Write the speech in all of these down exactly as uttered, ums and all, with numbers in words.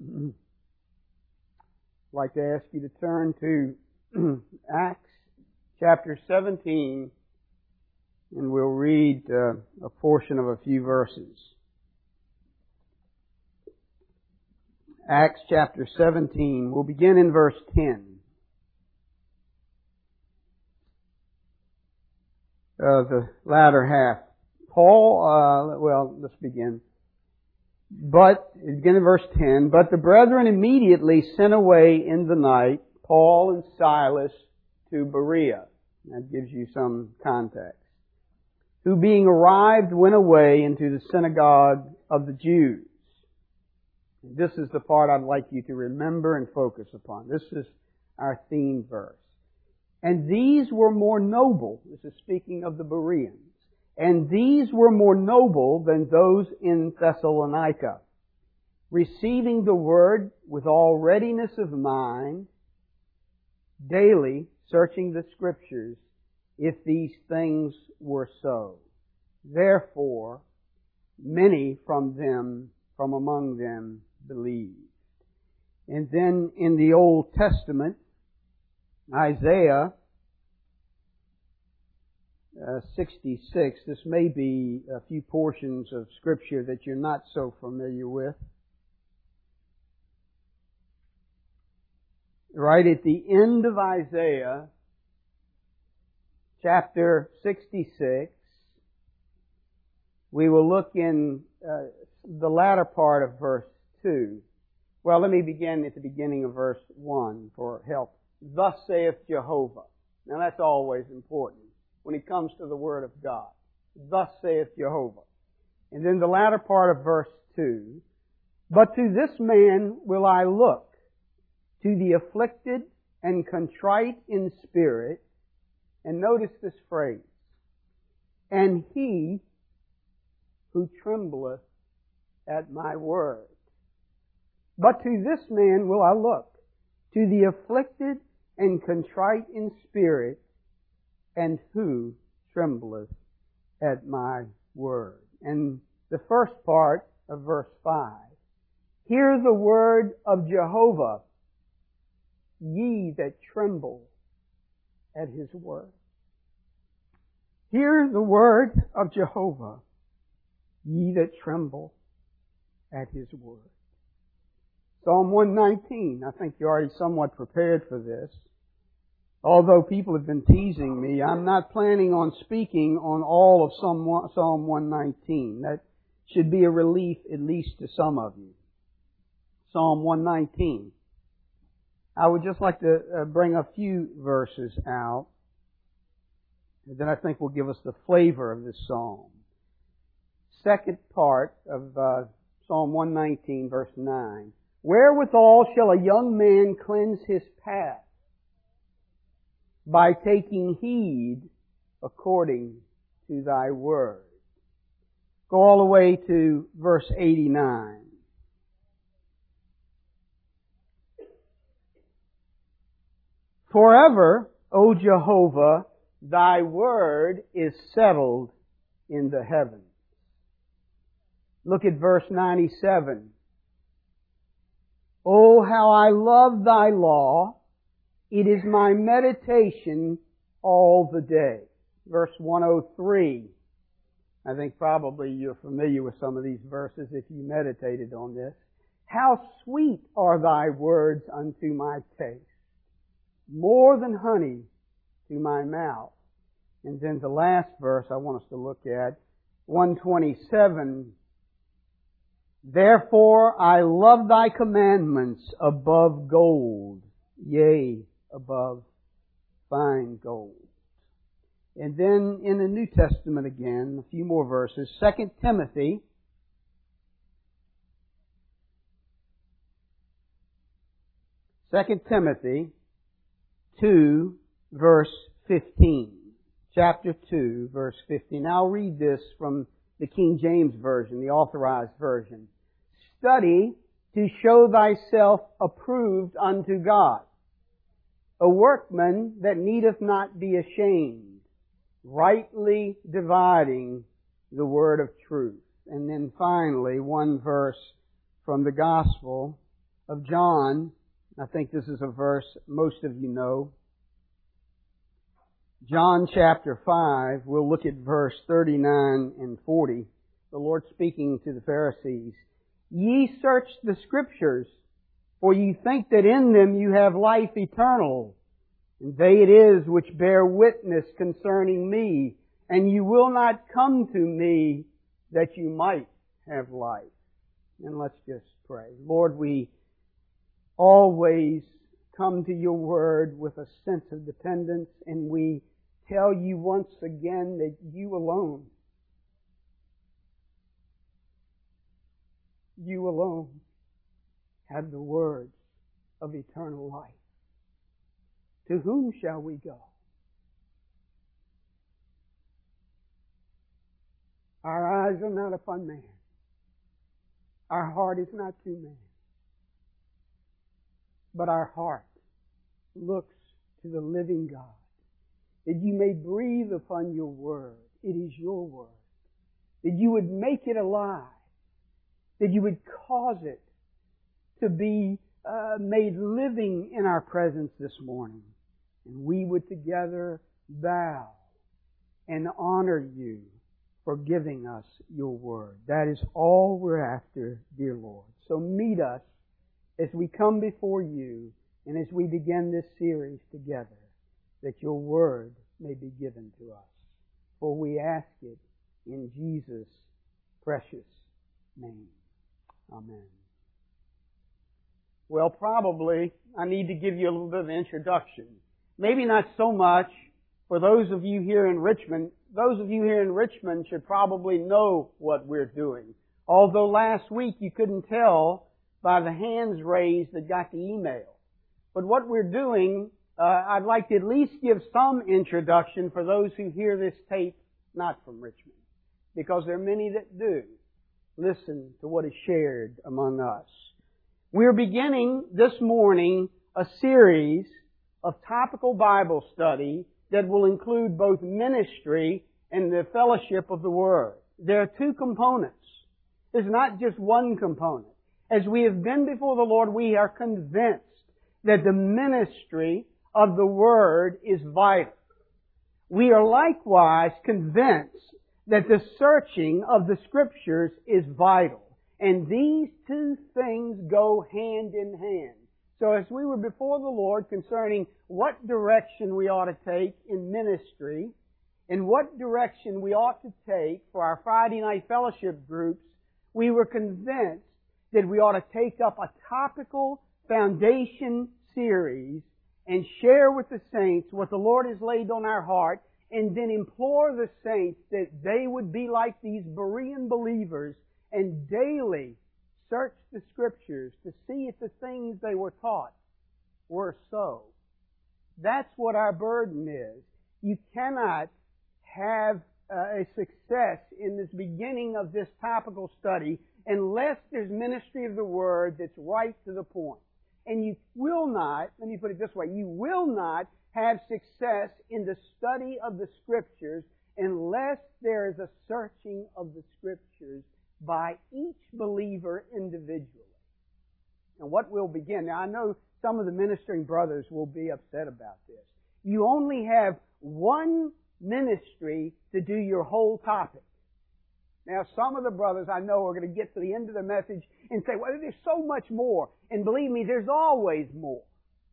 I'd like to ask you to turn to Acts chapter seventeen, and we'll read uh, a portion of a few verses. Acts chapter seventeen. We'll begin in verse ten. Uh, the latter half. Paul, uh, well, let's begin. But, begin in verse ten, but the brethren immediately sent away in the night Paul and Silas to Berea. That gives you some context. Who being arrived went away into the synagogue of the Jews. This is the part I'd like you to remember and focus upon. This is our theme verse. And these were more noble, this is speaking of the Bereans, and these were more noble than those in Thessalonica, receiving the word with all readiness of mind, daily searching the Scriptures, if these things were so. Therefore, many from them, from among them, believed. And then in the Old Testament, Isaiah uh, sixty-six, this may be a few portions of Scripture that you're not so familiar with. Right at the end of Isaiah, chapter sixty-six, we will look in uh, the latter part of verse two. Well, let me begin at the beginning of verse one for help. Thus saith Jehovah. Now that's always important when it comes to the Word of God. Thus saith Jehovah. And then the latter part of verse two. But to this man will I look, to the afflicted and contrite in spirit. And notice this phrase. And he who trembleth at my word. But to this man will I look, to the afflicted and contrite in spirit, and who trembleth at my word. And the first part of verse five. Hear the word of Jehovah, ye that tremble at His word. Hear the word of Jehovah, ye that tremble at His word. Psalm one nineteen. I think you're already somewhat prepared for this. Although people have been teasing me, I'm not planning on speaking on all of Psalm one nineteen. That should be a relief at least to some of you. Psalm one nineteen. I would just like to bring a few verses out that I think will give us the flavor of this psalm. Second part of uh, Psalm one nineteen, verse nine. Wherewithal shall a young man cleanse his path? By taking heed according to thy word. Go all the way to verse eighty-nine. Forever, O Jehovah, thy word is settled in the heavens. Look at verse ninety-seven. Oh, how I love thy law. It is my meditation all the day. Verse one oh three. I think probably you're familiar with some of these verses if you meditated on this. How sweet are thy words unto my taste, more than honey to my mouth. And then the last verse I want us to look at, one twenty-seven. Therefore I love thy commandments above gold, yea, above fine gold. And then in the New Testament again, a few more verses. Second Timothy. Second Timothy two, verse fifteen. Chapter two, verse fifteen. I'll read this from the King James Version, the Authorized Version. Study to show thyself approved unto God, a workman that needeth not be ashamed, rightly dividing the word of truth. And then finally, one verse from the Gospel of John. I think this is a verse most of you know. John chapter five, we'll look at verse thirty-nine and forty. The Lord speaking to the Pharisees. Ye search the Scriptures, for ye think that in them you have life eternal. And they it is which bear witness concerning me, and you will not come to me that you might have life. And let's just pray. Lord, we always come to your Word with a sense of dependence, and we tell you once again that you alone, you alone have the words of eternal life. To whom shall we go? Our eyes are not upon man. Our heart is not to man. But our heart looks to the living God, that you may breathe upon your word. It is your word. That you would make it alive. That you would cause it to be uh, made living in our presence this morning. And we would together bow and honor you for giving us your word. That is all we're after, dear Lord. So meet us as we come before you and as we begin this series together, that your word may be given to us. For we ask it in Jesus' precious name. Amen. Well, probably I need to give you a little bit of an introduction. Maybe not so much for those of you here in Richmond. Those of you here in Richmond should probably know what we're doing. Although last week you couldn't tell by the hands raised that got the email. But what we're doing, uh, I'd like to at least give some introduction for those who hear this tape not from Richmond. Because there are many that do. Listen to what is shared among us. We're beginning this morning a series of topical Bible study that will include both ministry and the fellowship of the Word. There are two components. There's not just one component. As we have been before the Lord, we are convinced that the ministry of the Word is vital. We are likewise convinced that the searching of the Scriptures is vital. And these two things go hand in hand. So as we were before the Lord concerning what direction we ought to take in ministry and what direction we ought to take for our Friday night fellowship groups, we were convinced that we ought to take up a topical foundation series and share with the saints what the Lord has laid on our heart, and then implore the saints that they would be like these Berean believers and daily search the Scriptures to see if the things they were taught were so. That's what our burden is. You cannot have uh, a success in this beginning of this topical study unless there's ministry of the Word that's right to the point. And you will not, let me put it this way, you will not have success in the study of the Scriptures unless there is a searching of the Scriptures by each believer individually. And what we'll begin, now I know some of the ministering brothers will be upset about this. You only have one ministry to do your whole topic. Now some of the brothers I know are going to get to the end of the message and say, well, there's so much more. And believe me, there's always more.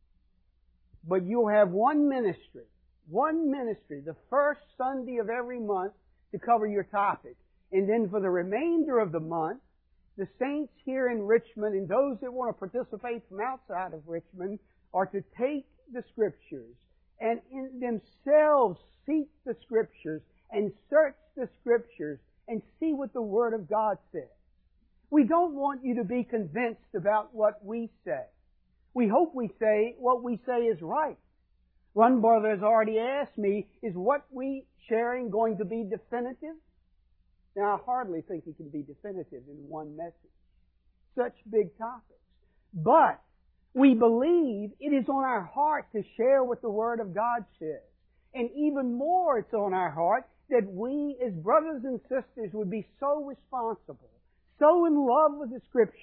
But you'll have one ministry, one ministry, the first Sunday of every month to cover your topic. And then for the remainder of the month, the saints here in Richmond and those that want to participate from outside of Richmond are to take the Scriptures and in themselves seek the Scriptures and search the Scriptures and see what the Word of God says. We don't want you to be convinced about what we say. We hope we say what we say is right. One brother has already asked me, is what we sharing going to be definitive? Now, I hardly think it can be definitive in one message. Such big topics. But we believe it is on our heart to share what the Word of God says. And even more, it's on our heart that we as brothers and sisters would be so responsible, so in love with the Scriptures,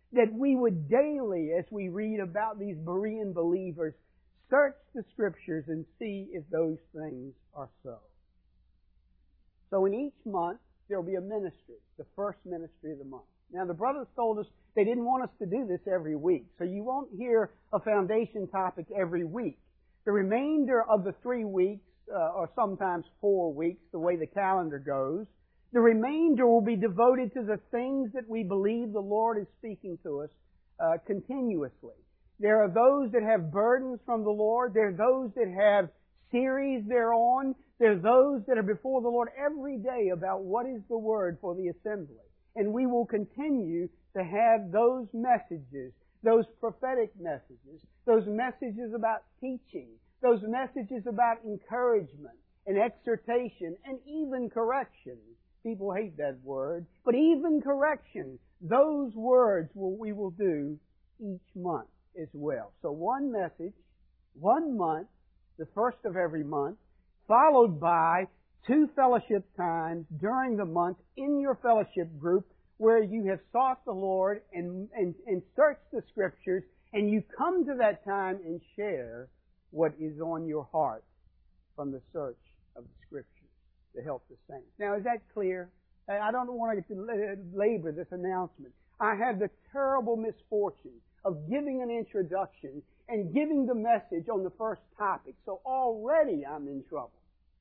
that we would daily, as we read about these Berean believers, search the Scriptures and see if those things are so. So in each month, there will be a ministry, the first ministry of the month. Now, the brothers told us they didn't want us to do this every week, so you won't hear a foundation topic every week. The remainder of the three weeks, uh, or sometimes four weeks, the way the calendar goes, the remainder will be devoted to the things that we believe the Lord is speaking to us uh, continuously. There are those that have burdens from the Lord. There are those that have series they're on. There are those that are before the Lord every day about what is the Word for the assembly. And we will continue to have those messages, those prophetic messages, those messages about teaching, those messages about encouragement and exhortation and even correction. People hate that word, but even correction, those words will, we will do each month as well. So one message, one month, the first of every month, followed by two fellowship times during the month in your fellowship group where you have sought the Lord and, and, and searched the Scriptures, and you come to that time and share what is on your heart from the search of the Scriptures to help the saints. Now, is that clear? I don't want to labor this announcement. I had the terrible misfortune of giving an introduction and giving the message on the first topic, so already I'm in trouble.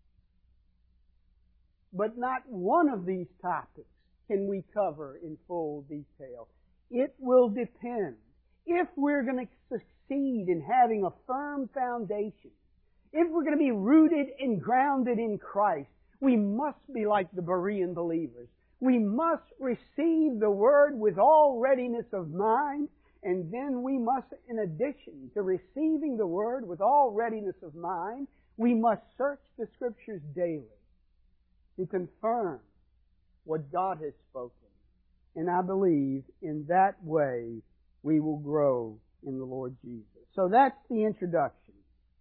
But not one of these topics can we cover in full detail. It will depend. If we're going to succeed in having a firm foundation, if we're going to be rooted and grounded in Christ, we must be like the Berean believers. We must receive the Word with all readiness of mind, and then we must, in addition to receiving the Word with all readiness of mind, we must search the Scriptures daily to confirm what God has spoken. And I believe in that way we will grow in the Lord Jesus. So that's the introduction.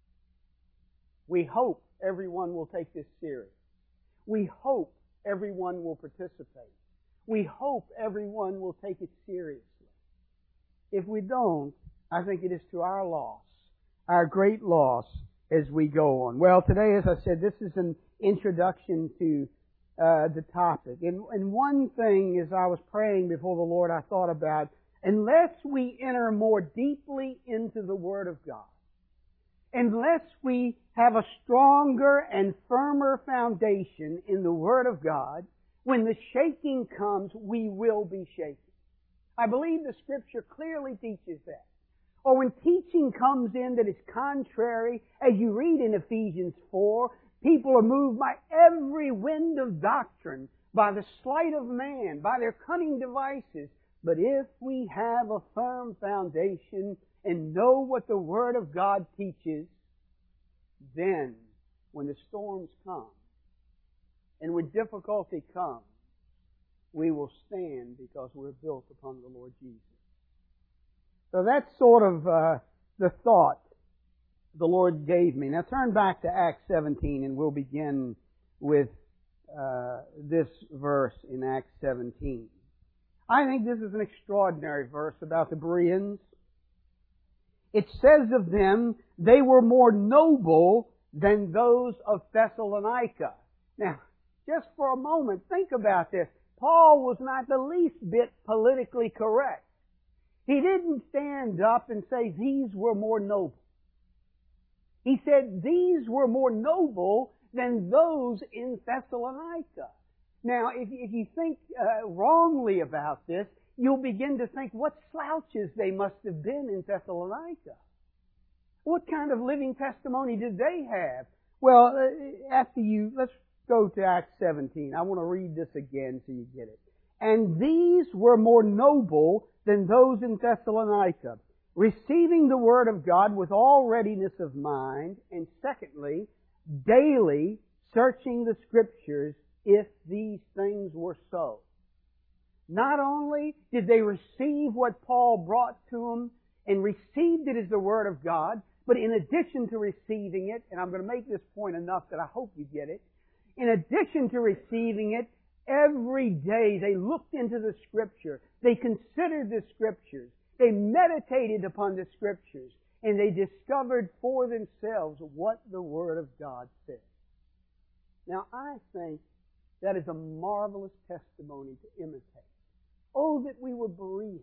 We hope everyone will take this serious. We hope everyone will participate. We hope everyone will take it seriously. If we don't, I think it is to our loss, our great loss as we go on. Well, today, as I said, this is an introduction to uh, the topic. And, and one thing, as I was praying before the Lord, I thought about, unless we enter more deeply into the Word of God, unless we have a stronger and firmer foundation in the Word of God, when the shaking comes, we will be shaken. I believe the Scripture clearly teaches that. Or when teaching comes in that is contrary, as you read in Ephesians four, people are moved by every wind of doctrine, by the sleight of man, by their cunning devices. But if we have a firm foundation and know what the Word of God teaches, then when the storms come and when difficulty comes, we will stand because we're built upon the Lord Jesus. So that's sort of uh, the thought the Lord gave me. Now turn back to Acts seventeen and we'll begin with uh, this verse in Acts seventeen. I think this is an extraordinary verse about the Bereans. It says of them, they were more noble than those of Thessalonica. Now, just for a moment, think about this. Paul was not the least bit politically correct. He didn't stand up and say these were more noble. He said these were more noble than those in Thessalonica. Now, if, if you think uh, wrongly about this, you'll begin to think what slouches they must have been in Thessalonica. What kind of living testimony did they have? Well, uh, after you, let's go to Acts seventeen. I want to read this again so you get it. And these were more noble than those in Thessalonica, receiving the Word of God with all readiness of mind, and secondly, daily searching the Scriptures if these things were so. Not only did they receive what Paul brought to them and received it as the Word of God, but in addition to receiving it, and I'm going to make this point enough that I hope you get it, in addition to receiving it, Every day they looked into the Scripture. They considered the Scriptures. They meditated upon the Scriptures. And they discovered for themselves what the Word of God said. Now, I think that is a marvelous testimony to imitate. Oh, that we were Bereans.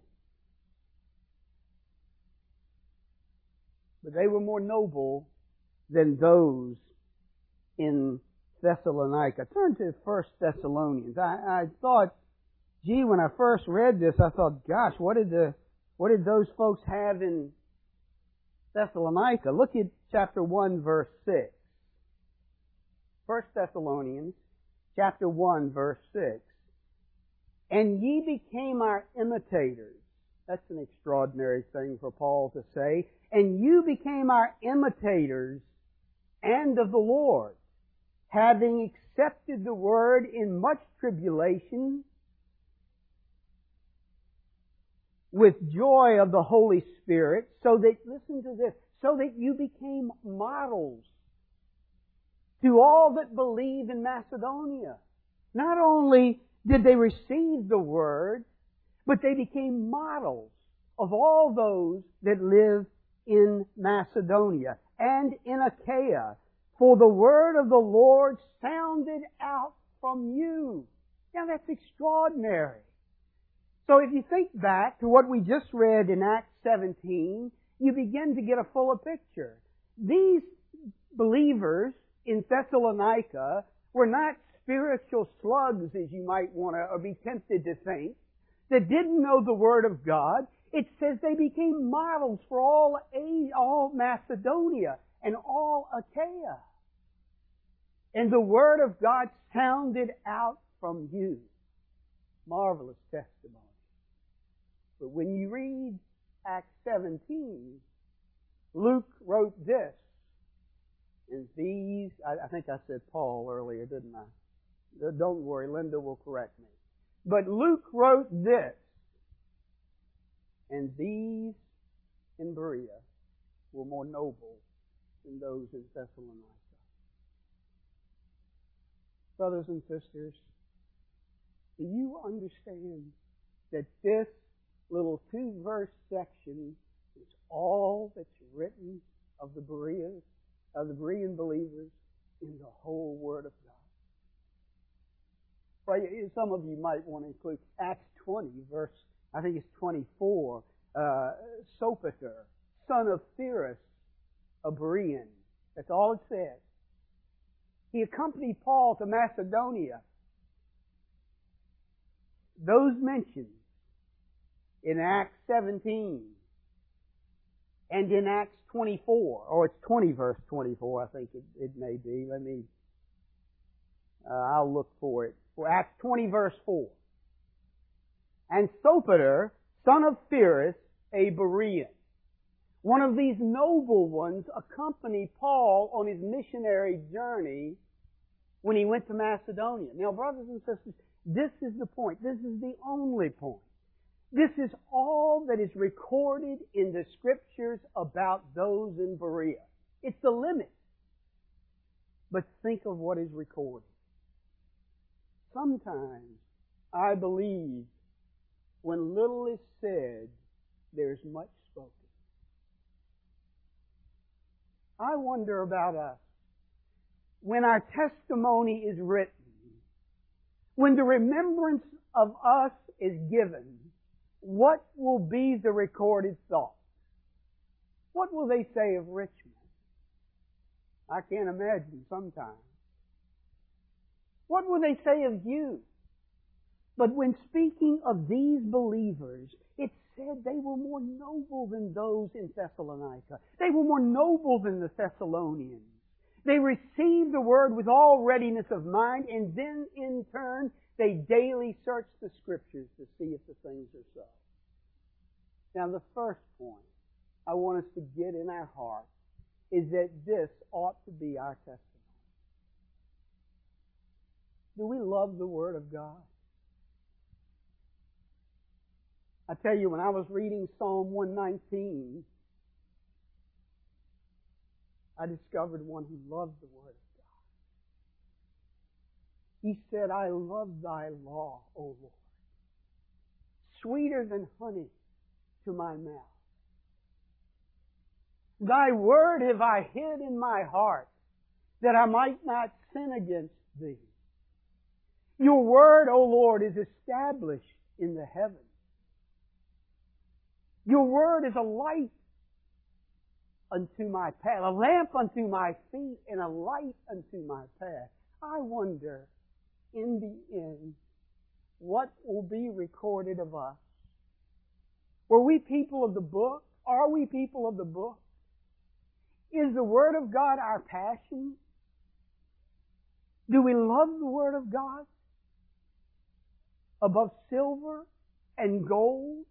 But they were more noble than those in Thessalonica. Turn to First Thessalonians. I, I thought, gee, when I first read this, I thought, gosh, what did the what did those folks have in Thessalonica? Look at chapter one, verse six. First Thessalonians, chapter one, verse six. And ye became our imitators. That's an extraordinary thing for Paul to say. And you became our imitators and of the Lord, having accepted the word in much tribulation, with joy of the Holy Spirit, so that, listen to this, so that you became models to all that believe in Macedonia. Not only did they receive the word, but they became models of all those that live in Macedonia and in Achaia. For the word of the Lord sounded out from you. Now that's extraordinary. So if you think back to what we just read in Acts seventeen, you begin to get a fuller picture. These believers in Thessalonica were not spiritual slugs, as you might want to or be tempted to think, that didn't know the Word of God. It says they became models for all, all Macedonia and all Achaia. And the Word of God sounded out from you. Marvelous testimony. But when you read Acts seventeen, Luke wrote this. And these, I, I think I said Paul earlier, didn't I? Don't worry, Linda will correct me. But Luke wrote this. And these in Berea were more noble than those in Thessalonica. Brothers and sisters, do you understand that this little two-verse section is all that's written of the Bereans, of the Berean believers in the whole Word of God? Well, some of you might want to include Acts twenty, verse, I think it's twenty-four. Uh, Sopater, son of Pyrrhus, a Berean. That's all it says. He accompanied Paul to Macedonia. Those mentioned in Acts seventeen and in Acts twenty-four, or it's twenty verse twenty-four, I think it, it may be. Let me, uh, I'll look for it. For Acts twenty verse four. And Sopater, son of Pyrrhus, a Berean. One of these noble ones accompanied Paul on his missionary journey when he went to Macedonia. Now, brothers and sisters, this is the point. This is the only point. This is all that is recorded in the Scriptures about those in Berea. It's the limit. But think of what is recorded. Sometimes I believe when little is said, there's much spoken. I wonder about us. When our testimony is written, when the remembrance of us is given, what will be the recorded thought? What will they say of Richmond? I can't imagine sometimes. What will they say of you? But when speaking of these believers, it said they were more noble than those in Thessalonica. They were more noble than the Thessalonians. They received the Word with all readiness of mind, and then in turn, they daily searched the Scriptures to see if the things are so. Now the first point I want us to get in our heart is that this ought to be our testimony. Do we love the Word of God? I tell you, when I was reading Psalm one nineteen, I discovered one who loved the Word of God. He said, I love thy law, O Lord, sweeter than honey to my mouth. Thy word have I hid in my heart, that I might not sin against thee. Your word, O Lord, is established in the heavens. Your word is a light unto my path, a lamp unto my feet, and a light unto my path. I wonder, in the end, what will be recorded of us. Were we people of the book? Are we people of the book? Is the Word of God our passion? Do we love the Word of God above silver and gold?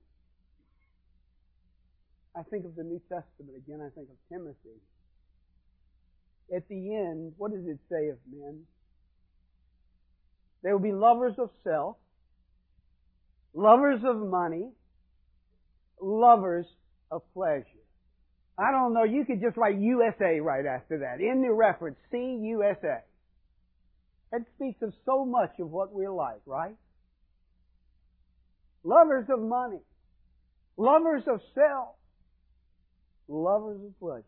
I think of the New Testament again. I think of Timothy. At the end, what does it say of men? They will be lovers of self, lovers of money, lovers of pleasure. I don't know, you could just write U S A right after that. In the reference, see U S A. That speaks of so much of what we're like, right? Lovers of money, lovers of self, lovers of pleasure.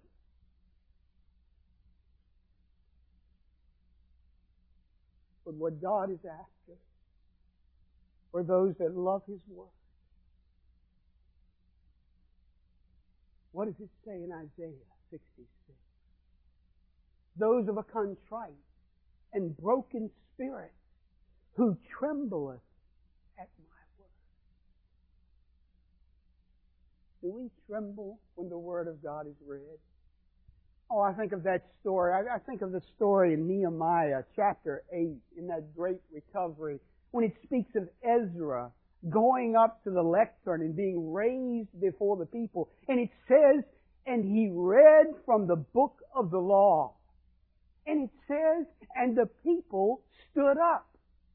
But what God is after for those that love His Word. What does it say in Isaiah sixty-six? Those of a contrite and broken spirit who trembleth at my word. Do we tremble when the Word of God is read? Oh, I think of that story. I, I think of the story in Nehemiah chapter eight, in that great recovery, when it speaks of Ezra going up to the lectern and being raised before the people. And it says, and he read from the book of the law. And it says, and the people stood up.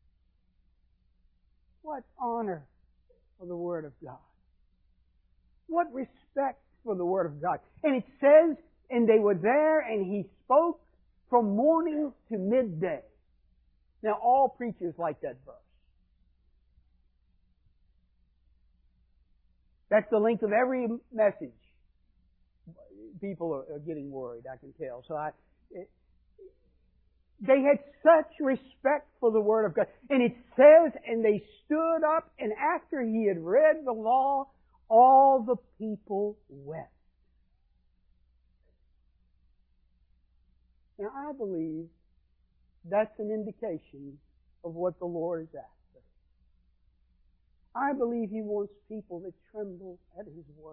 What honor for the Word of God. What respect for the Word of God. And it says, and they were there, and he spoke from morning to midday. Now, all preachers like that verse. That's the length of every message. People are, are getting worried, I can tell. So I, it, they had such respect for the Word of God. And it says, and they stood up, and after he had read the law, all the people wept. Now, I believe that's an indication of what the Lord is after. I believe He wants people that tremble at His word.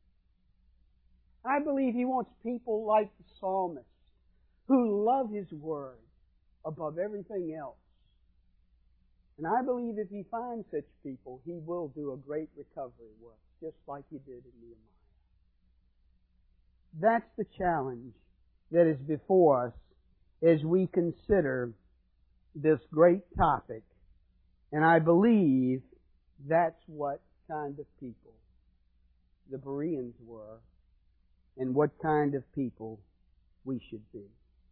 I believe He wants people like the psalmist who love His word above everything else. And I believe if He finds such people, He will do a great recovery work, just like He did in Nehemiah. That's the challenge that is before us as we consider this great topic. And I believe that's what kind of people the Bereans were and what kind of people we should be.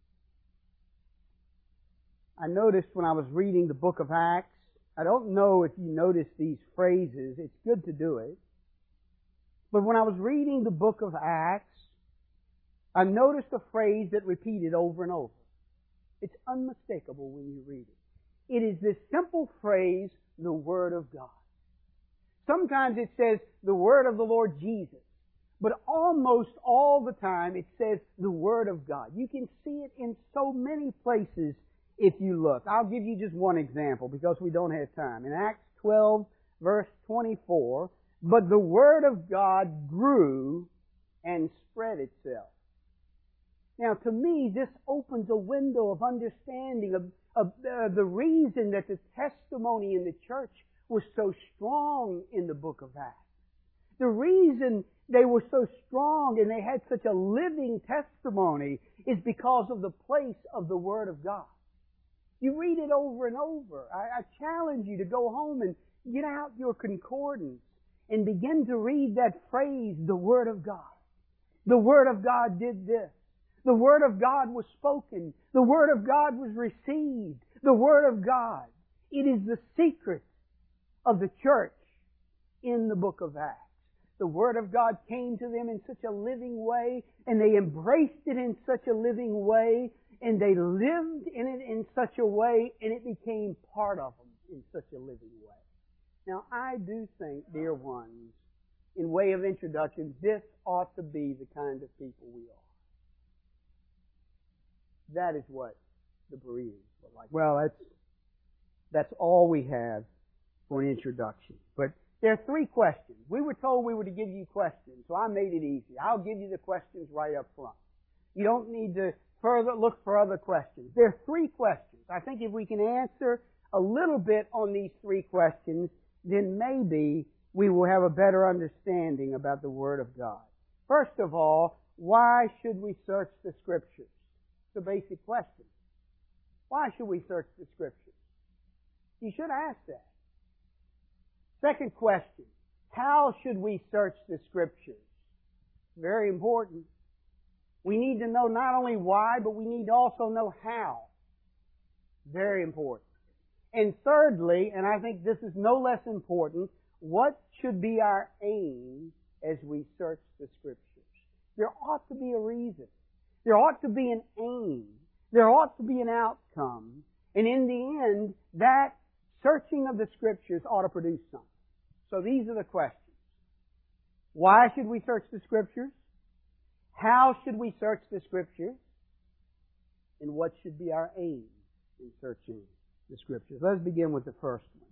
I noticed when I was reading the book of Acts, I don't know if you noticed these phrases, it's good to do it, but when I was reading the book of Acts, I noticed a phrase that repeated over and over. It's unmistakable when you read it. It is this simple phrase, the Word of God. Sometimes it says the Word of the Lord Jesus, but almost all the time it says the Word of God. You can see it in so many places if you look. I'll give you just one example because we don't have time. In Acts twelve, verse twenty-four, but the Word of God grew and spread itself. Now, to me, this opens a window of understanding of, of uh, the reason that the testimony in the church was so strong in the book of Acts. The reason they were so strong and they had such a living testimony is because of the place of the Word of God. You read it over and over. I, I challenge you to go home and get out your concordance and begin to read that phrase, the Word of God. The Word of God did this. The Word of God was spoken. The Word of God was received. The Word of God. It is the secret of the church in the book of Acts. The Word of God came to them in such a living way, and they embraced it in such a living way, and they lived in it in such a way, and it became part of them in such a living way. Now, I do think, dear ones, in way of introduction, this ought to be the kind of people we are. That is what the Bereans were like. Well, that's, that's all we have for an introduction. But there are three questions. We were told we were to give you questions, so I made it easy. I'll give you the questions right up front. You don't need to further look for other questions. There are three questions. I think if we can answer a little bit on these three questions, then maybe we will have a better understanding about the Word of God. First of all, why should we search the Scriptures? It's a basic question. Why should we search the Scriptures? You should ask that. Second question, how should we search the Scriptures? Very important. We need to know not only why, but we need to also know how. Very important. And thirdly, and I think this is no less important, what should be our aim as we search the Scriptures? There ought to be a reason. There ought to be an aim. There ought to be an outcome. And in the end, that searching of the Scriptures ought to produce something. So these are the questions. Why should we search the Scriptures? How should we search the Scriptures? And what should be our aim in searching the Scriptures? Let's begin with the first one.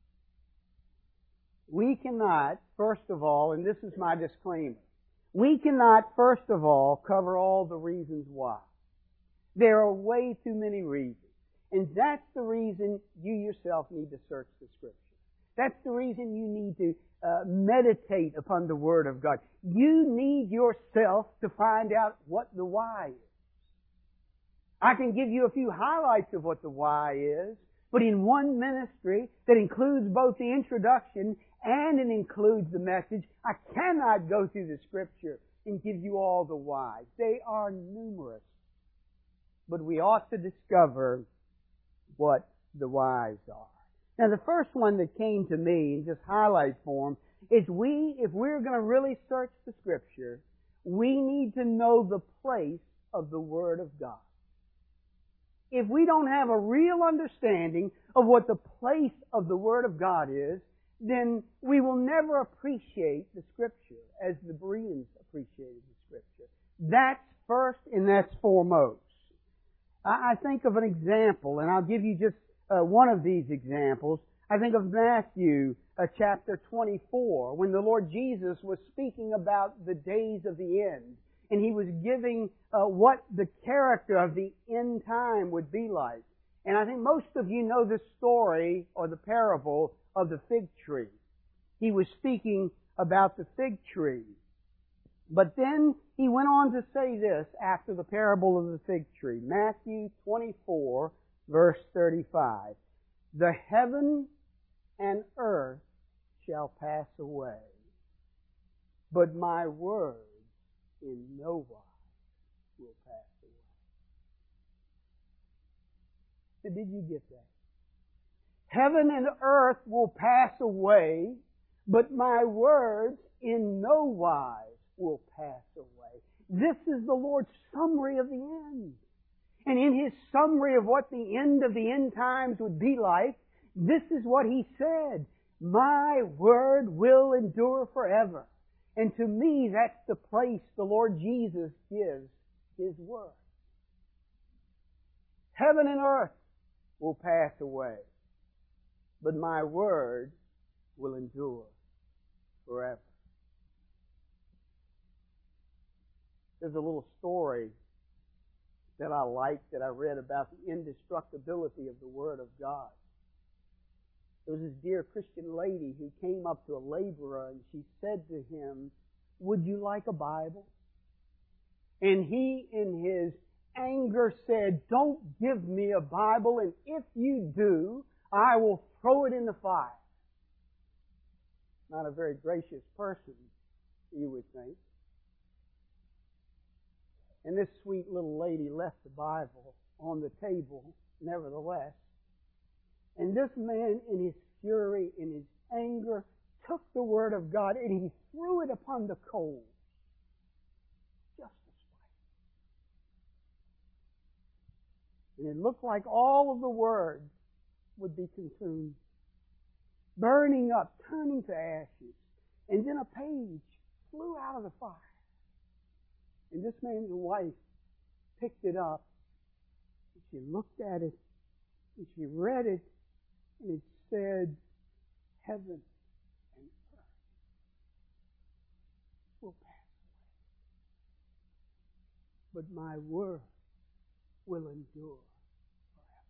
We cannot, first of all, and this is my disclaimer, we cannot, first of all, cover all the reasons why. There are way too many reasons. And that's the reason you yourself need to search the Scripture. That's the reason you need to uh, meditate upon the Word of God. You need yourself to find out what the why is. I can give you a few highlights of what the why is, but in one ministry that includes both the introduction and it includes the message, I cannot go through the Scripture and give you all the whys. They are numerous. But we ought to discover what the whys are. Now, the first one that came to me, in just highlight form, is we, if we're going to really search the Scripture, we need to know the place of the Word of God. If we don't have a real understanding of what the place of the Word of God is, then we will never appreciate the Scripture as the Bereans appreciated the Scripture. That's first and that's foremost. I think of an example, and I'll give you just uh, one of these examples. I think of Matthew uh, chapter twenty-four, when the Lord Jesus was speaking about the days of the end, and He was giving uh, what the character of the end time would be like. And I think most of you know the story or the parable of the fig tree. He was speaking about the fig tree. But then He went on to say this after the parable of the fig tree. Matthew twenty-four, verse thirty-five. The heaven and earth shall pass away, but my words in no wise will pass away. So did you get that? Heaven and earth will pass away, but my words in no wise will pass away. This is the Lord's summary of the end. And in His summary of what the end of the end times would be like, this is what He said. My word will endure forever. And to me, that's the place the Lord Jesus gives His word. Heaven and earth will pass away, but my word will endure forever. There's a little story that I like that I read about the indestructibility of the Word of God. There was this dear Christian lady who came up to a laborer and she said to him, "Would you like a Bible?" And he, in his anger, said, "Don't give me a Bible, and if you do, I will throw it in the fire." Not a very gracious person, you would think. And this sweet little lady left the Bible on the table, nevertheless. And this man, in his fury, in his anger, took the Word of God and he threw it upon the coals. Just to spite. And it looked like all of the Word would be consumed, burning up, turning to ashes. And then a page flew out of the fire. And this man's wife picked it up. And she looked at it. And she read it. And it said, heaven and earth will pass away, but my word will endure forever.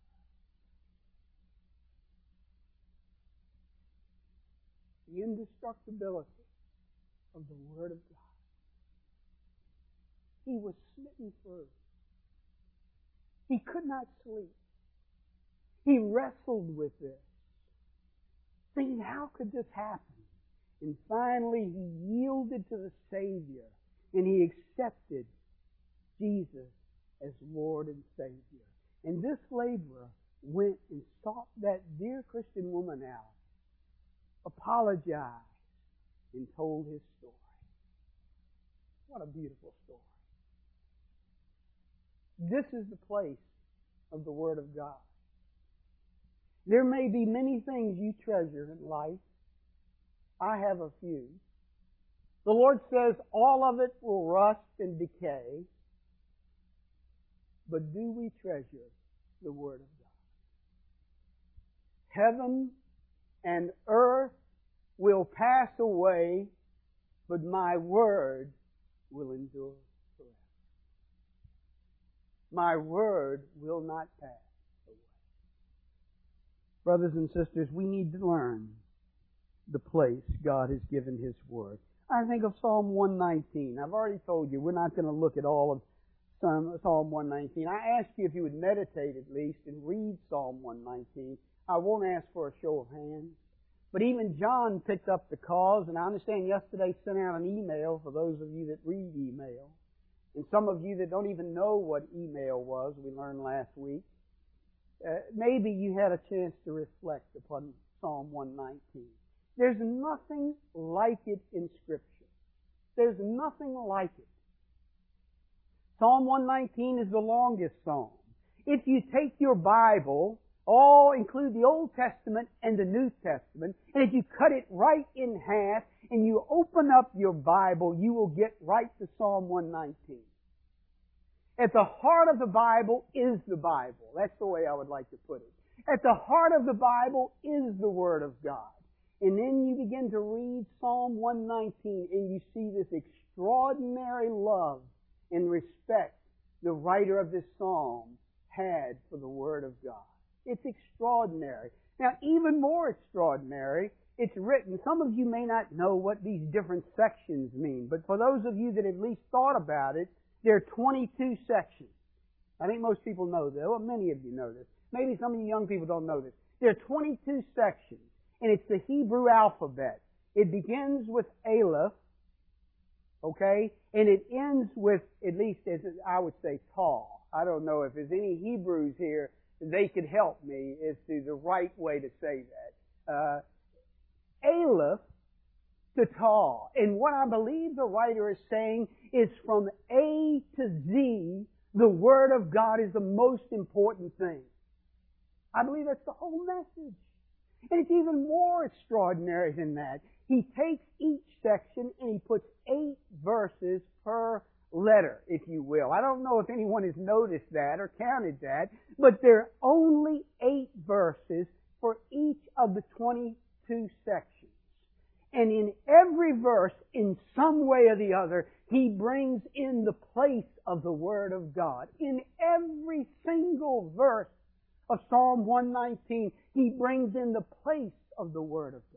The indestructibility of the Word of God. He was smitten through. He could not sleep. He wrestled with this, thinking, how could this happen? And finally, he yielded to the Savior, and he accepted Jesus as Lord and Savior. And this laborer went and sought that dear Christian woman out, apologized, and told his story. What a beautiful story. This is the place of the Word of God. There may be many things you treasure in life. I have a few. The Lord says all of it will rust and decay. But do we treasure the Word of God? Heaven and earth will pass away, but my Word will endure forever. My Word will not pass. Brothers and sisters, we need to learn the place God has given His Word. I think of Psalm one nineteen. I've already told you we're not going to look at all of Psalm one nineteen. I ask you if you would meditate at least and read Psalm one nineteen. I won't ask for a show of hands. But even John picked up the cause, and I understand yesterday sent out an email for those of you that read email. And some of you that don't even know what email was, we learned last week. Uh, maybe you had a chance to reflect upon Psalm one nineteen. There's nothing like it in Scripture. There's nothing like it. Psalm one nineteen is the longest psalm. If you take your Bible, all include the Old Testament and the New Testament, and if you cut it right in half and you open up your Bible, you will get right to Psalm one nineteen. At the heart of the Bible is the Bible. That's the way I would like to put it. At the heart of the Bible is the Word of God. And then you begin to read Psalm one nineteen and you see this extraordinary love and respect the writer of this psalm had for the Word of God. It's extraordinary. Now, even more extraordinary, it's written. Some of you may not know what these different sections mean, but for those of you that at least thought about it, there are twenty-two sections. I think most people know this. Well, many of you know this. Maybe some of you young people don't know this. There are twenty-two sections, and it's the Hebrew alphabet. It begins with Aleph, okay, and it ends with, at least as I would say, Taw. I don't know if there's any Hebrews here, they could help me as to the right way to say that. Uh, Aleph to Taw. And what I believe the writer is saying is from A to Z, the Word of God is the most important thing. I believe that's the whole message. And it's even more extraordinary than that. He takes each section and he puts eight verses per letter, if you will. I don't know if anyone has noticed that or counted that, but there are only eight verses for each of the twenty-two sections. And in every verse, in some way or the other, he brings in the place of the Word of God. In every single verse of Psalm one nineteen, he brings in the place of the Word of God.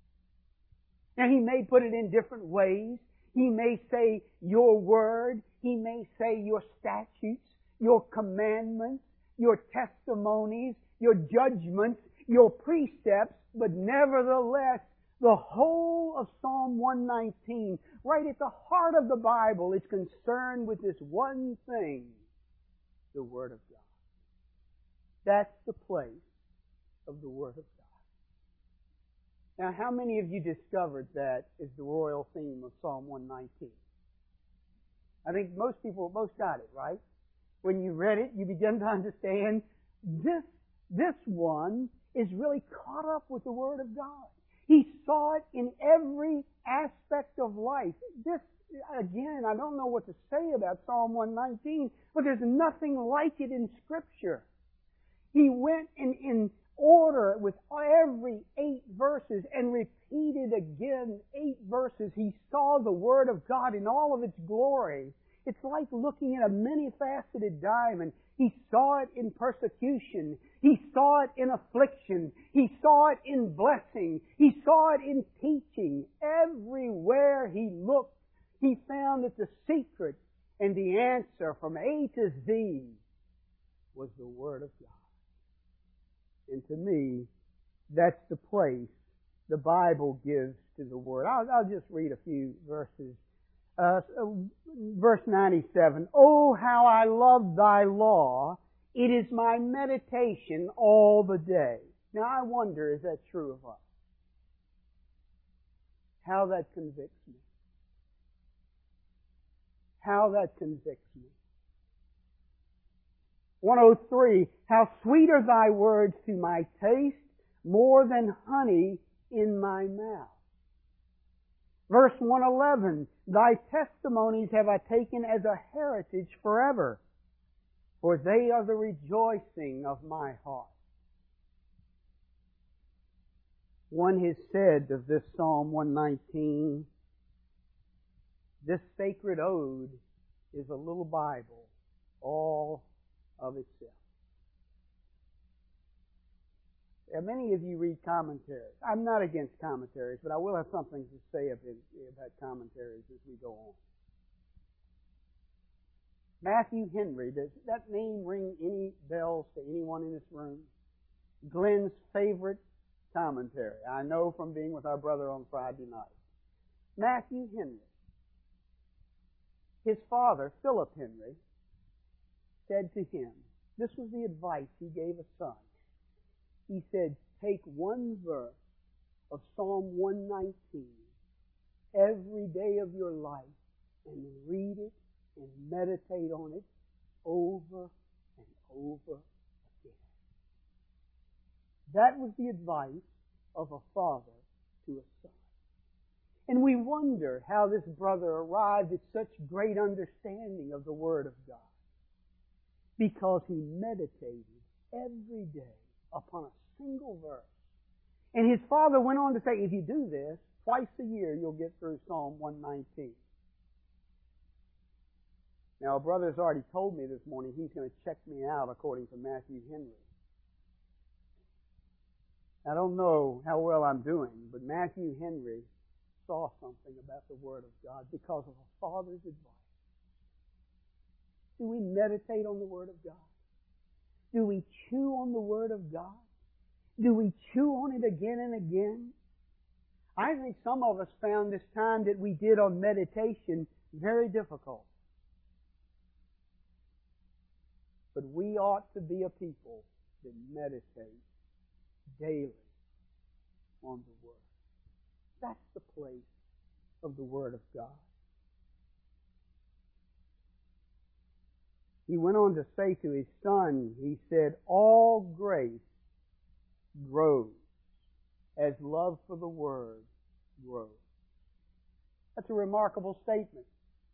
Now, he may put it in different ways. He may say your word. He may say your statutes, your commandments, your testimonies, your judgments, your precepts, but nevertheless, the whole of Psalm one nineteen, right at the heart of the Bible, is concerned with this one thing, the Word of God. That's the place of the Word of God. Now, how many of you discovered that is the royal theme of Psalm one nineteen? I think most people, most got it, right? When you read it, you begin to understand this, this one is really caught up with the Word of God. He saw it in every aspect of life. This, again, I don't know what to say about Psalm one nineteen, but there's nothing like it in Scripture. He went in, in order with every eight verses and repeated again eight verses. He saw the Word of God in all of its glory. It's like looking at a many-faceted diamond. He saw it in persecution. He saw it in affliction. He saw it in blessing. He saw it in teaching. Everywhere he looked, he found that the secret and the answer from A to Z was the Word of God. And to me, that's the place the Bible gives to the Word. I'll, I'll just read a few verses. Uh, verse ninety-seven, "Oh, how I love thy law. It is my meditation all the day." Now I wonder, is that true of us? How that convicts me. How that convicts me. one oh three, "How sweet are thy words to my taste, more than honey in my mouth." Verse one eleven, "Thy testimonies have I taken as a heritage forever, for they are the rejoicing of my heart." One has said of this Psalm one nineteen, this sacred ode is a little Bible all of itself. And many of you read commentaries. I'm not against commentaries, but I will have something to say about commentaries as we go on. Matthew Henry, does that name ring any bells to anyone in this room? Glenn's favorite commentary. I know from being with our brother on Friday night. Matthew Henry. His father, Philip Henry, said to him, this was the advice he gave a son. He said, take one verse of Psalm one nineteen every day of your life and read it and meditate on it over and over again. That was the advice of a father to a son. And we wonder how this brother arrived at such great understanding of the Word of God. Because he meditated every day upon a single verse. And his father went on to say, if you do this, twice a year you'll get through Psalm one nineteen. Now, a brother's already told me this morning he's going to check me out according to Matthew Henry. I don't know how well I'm doing, but Matthew Henry saw something about the Word of God because of a father's advice. Do we meditate on the Word of God? Do we chew on the Word of God? Do we chew on it again and again? I think some of us found this time that we did on meditation very difficult. But we ought to be a people that meditate daily on the Word. That's the place of the Word of God. He went on to say to his son, he said, all grace grows as love for the Word grows. That's a remarkable statement.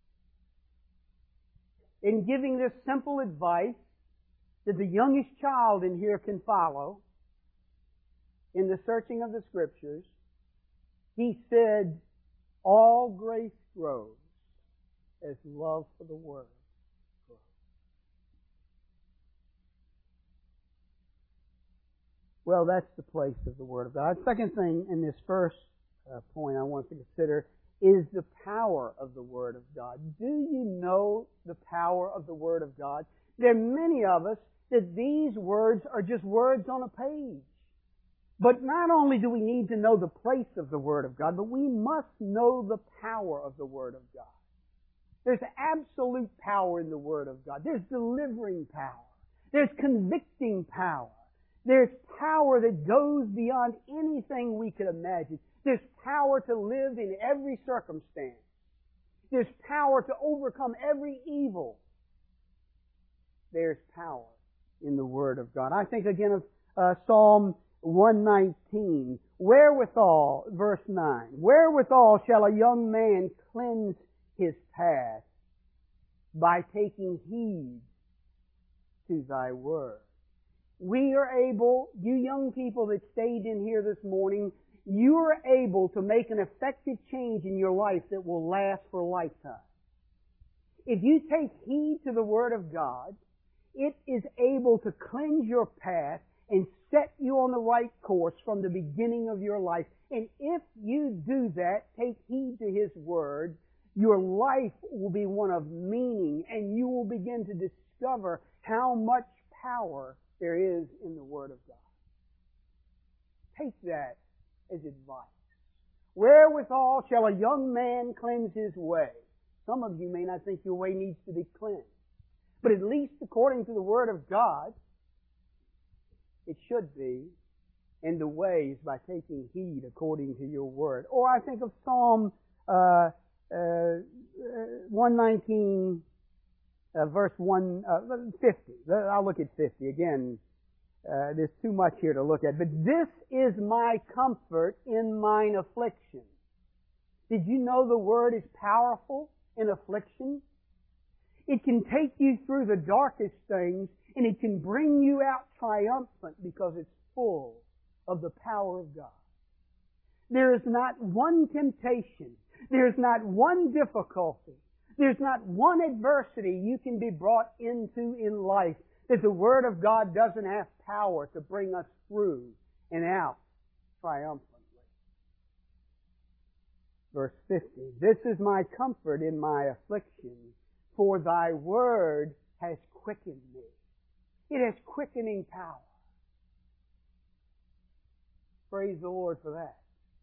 In giving this simple advice that the youngest child in here can follow, in the searching of the Scriptures, he said, all grace grows as love for the Word grows. Well, that's the place of the Word of God. Second thing in this first uh, point I want to consider is the power of the Word of God. Do you know the power of the Word of God? There are many of us that these words are just words on a page. But not only do we need to know the place of the Word of God, but we must know the power of the Word of God. There's absolute power in the Word of God. There's delivering power. There's convicting power. There's power that goes beyond anything we could imagine. There's power to live in every circumstance. There's power to overcome every evil. There's power in the Word of God. I think again of uh, Psalm one nineteen. Wherewithal, verse nine, wherewithal shall a young man cleanse his path? By taking heed to Thy Word. We are able, you young people that stayed in here this morning, you are able to make an effective change in your life that will last for a lifetime. If you take heed to the Word of God, it is able to cleanse your path and set you on the right course from the beginning of your life. And if you do that, take heed to His Word, your life will be one of meaning, and you will begin to discover how much power there is in the Word of God. Take that as advice. Wherewithal shall a young man cleanse his way? Some of you may not think your way needs to be cleansed, but at least according to the Word of God, it should be, and the way is by taking heed according to your Word. Or I think of Psalm uh, uh, one nineteen, uh, verse one uh, fifty. I'll look at fifty again. Uh, there's too much here to look at. But this is my comfort in mine affliction. Did you know the Word is powerful in affliction? It can take you through the darkest things, and it can bring you out triumphant because it's full of the power of God. There is not one temptation. There's not one difficulty. There's not one adversity you can be brought into in life that the Word of God doesn't have power to bring us through and out triumphantly. Verse fifty, this is my comfort in my affliction, for Thy Word has quickened me. It has quickening power. Praise the Lord for that.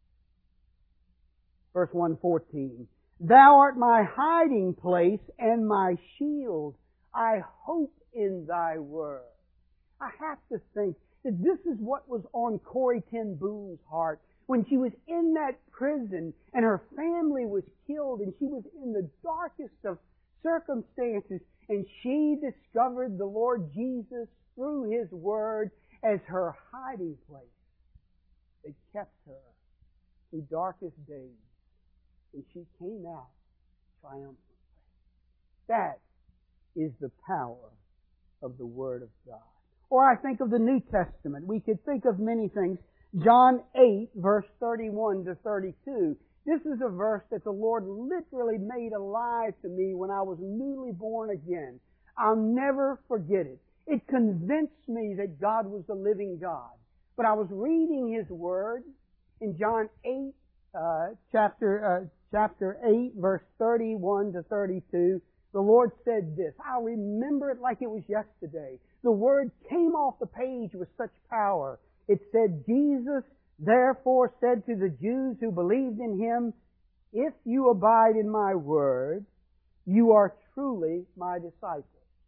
Verse one fourteen, Thou art my hiding place and my shield. I hope in Thy Word. I have to think that this is what was on Corrie ten Boone's heart when she was in that prison and her family was killed and she was in the darkest of circumstances, and she discovered the Lord Jesus through His Word as her hiding place. It kept her through darkest days, and she came out triumphantly. That is the power of the Word of God. Or I think of the New Testament. We could think of many things. John eight, verse thirty-one to thirty-two. This is a verse that the Lord literally made alive to me when I was newly born again. I'll never forget it. It convinced me that God was the living God. But I was reading His Word in John eight, uh, chapter, uh, chapter eight, verse thirty-one to thirty-two. The Lord said this. I remember it like it was yesterday. The Word came off the page with such power. It said, Jesus therefore said to the Jews who believed in Him, if you abide in my Word, you are truly my disciples.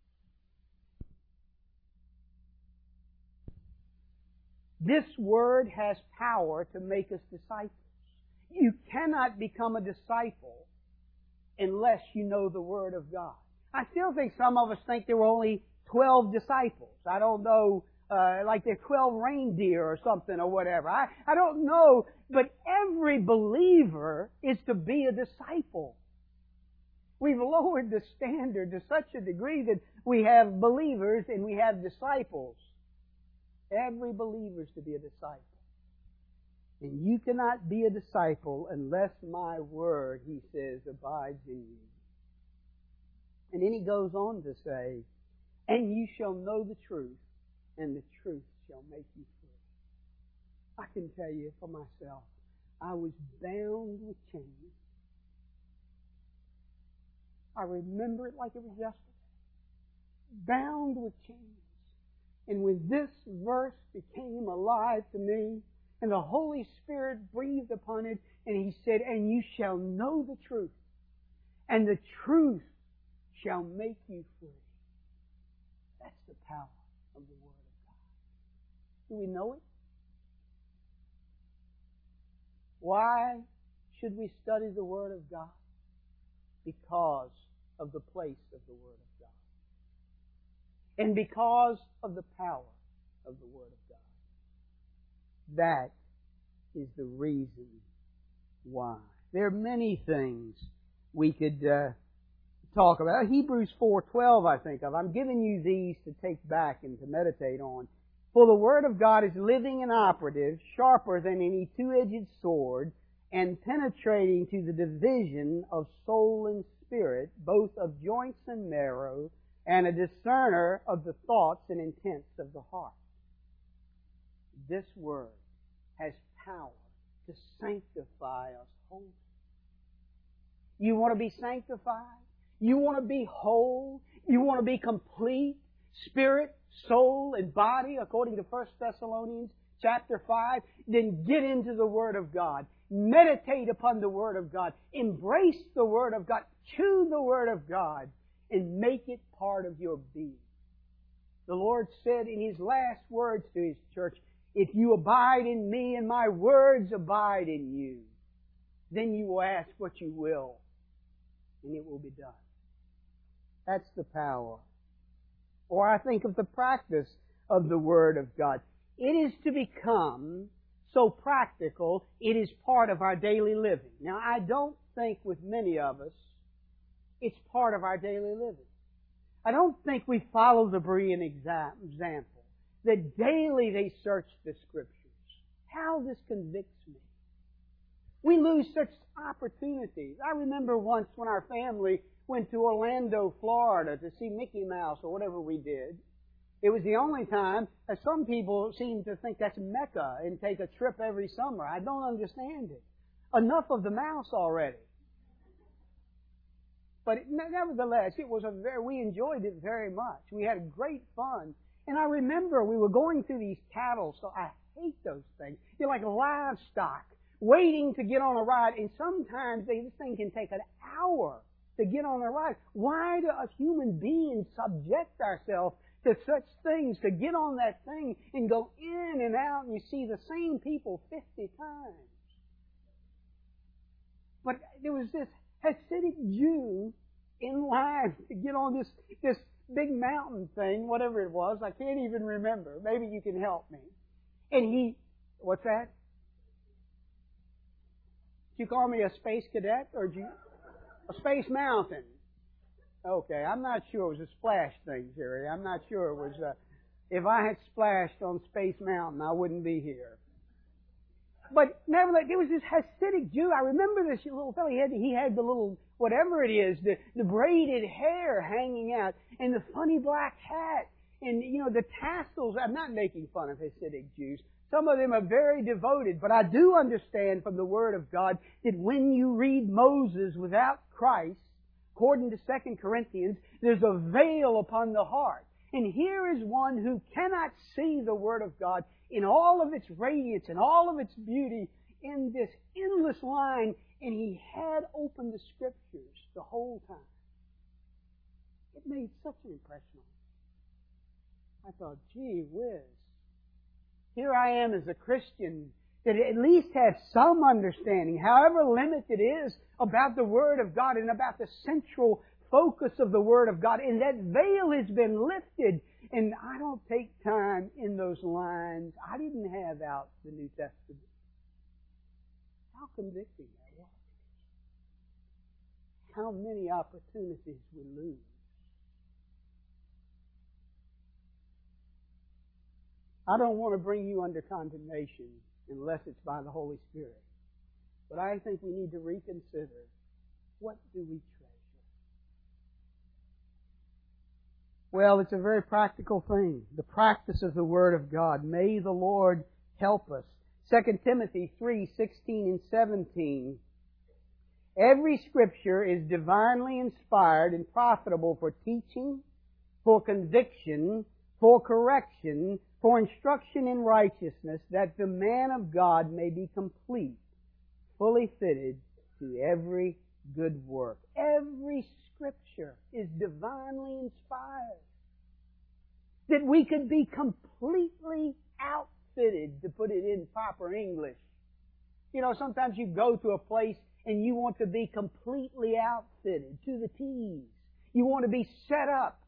This Word has power to make us disciples. You cannot become a disciple unless you know the Word of God. I still think some of us think there were only twelve disciples. I don't know, uh, like they're twelve reindeer or something or whatever. I, I don't know, but every believer is to be a disciple. We've lowered the standard to such a degree that we have believers and we have disciples. Every believer is to be a disciple. And you cannot be a disciple unless my Word, He says, abides in you. And then He goes on to say, and you shall know the truth, and the truth shall make you free. I can tell you for myself, I was bound with chains. I remember it like it was yesterday. Bound with chains. And when this verse became alive to me, and the Holy Spirit breathed upon it, and He said, and you shall know the truth, and the truth shall make you free. That's the power of the Word of God. Do we know it? Why should we study the Word of God? Because of the place of the Word of God. And because of the power of the Word of God. That is the reason why. There are many things we could uh, talk about. Hebrews four twelve I think of. I'm giving you these to take back and to meditate on. For the Word of God is living and operative, sharper than any two-edged sword, and penetrating to the division of soul and spirit, both of joints and marrow, and a discerner of the thoughts and intents of the heart. This Word has power to sanctify us wholly. You want to be sanctified? You want to be whole? You want to be complete? Spirit, soul, and body, according to First Thessalonians chapter five? Then get into the Word of God. Meditate upon the Word of God. Embrace the Word of God. Chew the Word of God. And make it part of your being. The Lord said in His last words to His church, if you abide in me and my words abide in you, then you will ask what you will, and it will be done. That's the power. Or I think of the practice of the Word of God. It is to become so practical, it is part of our daily living. Now, I don't think with many of us, it's part of our daily living. I don't think we follow the Berean example, that daily they search the Scriptures. How this convicts me. We lose such opportunities. I remember once when our family went to Orlando, Florida to see Mickey Mouse or whatever we did. It was the only time, as some people seem to think that's Mecca and take a trip every summer. I don't understand it. Enough of the mouse already. But it, nevertheless, it was a very, we enjoyed it very much. We had great fun. And I remember we were going through these cattle, so I hate those things. They're like livestock, waiting to get on a ride. And sometimes they, this thing can take an hour to get on a ride. Why do us human beings subject ourselves to such things, to get on that thing and go in and out and you see the same people fifty times? But there was this Hasidic Jew in line to get on this, this big mountain thing, whatever it was. I can't even remember. Maybe you can help me. And he, what's that? Did you call me a space cadet or did you, a space mountain? Okay, I'm not sure it was a splash thing, Jerry. I'm not sure it was, uh, if I had splashed on Space Mountain, I wouldn't be here. But nevertheless, there was this Hasidic Jew. I remember this little fellow. He had, he had the little, whatever it is, the, the braided hair hanging out, and the funny black hat, and, you know, the tassels. I'm not making fun of Hasidic Jews. Some of them are very devoted, but I do understand from the Word of God that when you read Moses without Christ, according to Second Corinthians, there's a veil upon the heart. And here is one who cannot see the Word of God in all of its radiance and all of its beauty in this endless line, and he had opened the Scriptures the whole time. It made such an impression on me. I thought, gee whiz, here I am as a Christian that at least have some understanding, however limited it is, about the Word of God and about the central focus of the Word of God. And that veil has been lifted. And I don't take time in those lines. I didn't have out the New Testament. How convicting that was. How many opportunities we lose. I don't want to bring you under condemnation unless it's by the Holy Spirit. But I think we need to reconsider, what do we treasure? Well, it's a very practical thing. The practice of the Word of God. May the Lord help us. Second Timothy three sixteen and seventeen. Every Scripture is divinely inspired and profitable for teaching, for conviction, for correction, for instruction in righteousness, that the man of God may be complete, fully fitted to every good work. Every Scripture is divinely inspired. That we could be completely out outfitted, to put it in proper English. You know, sometimes you go to a place and you want to be completely outfitted to the T's. You want to be set up.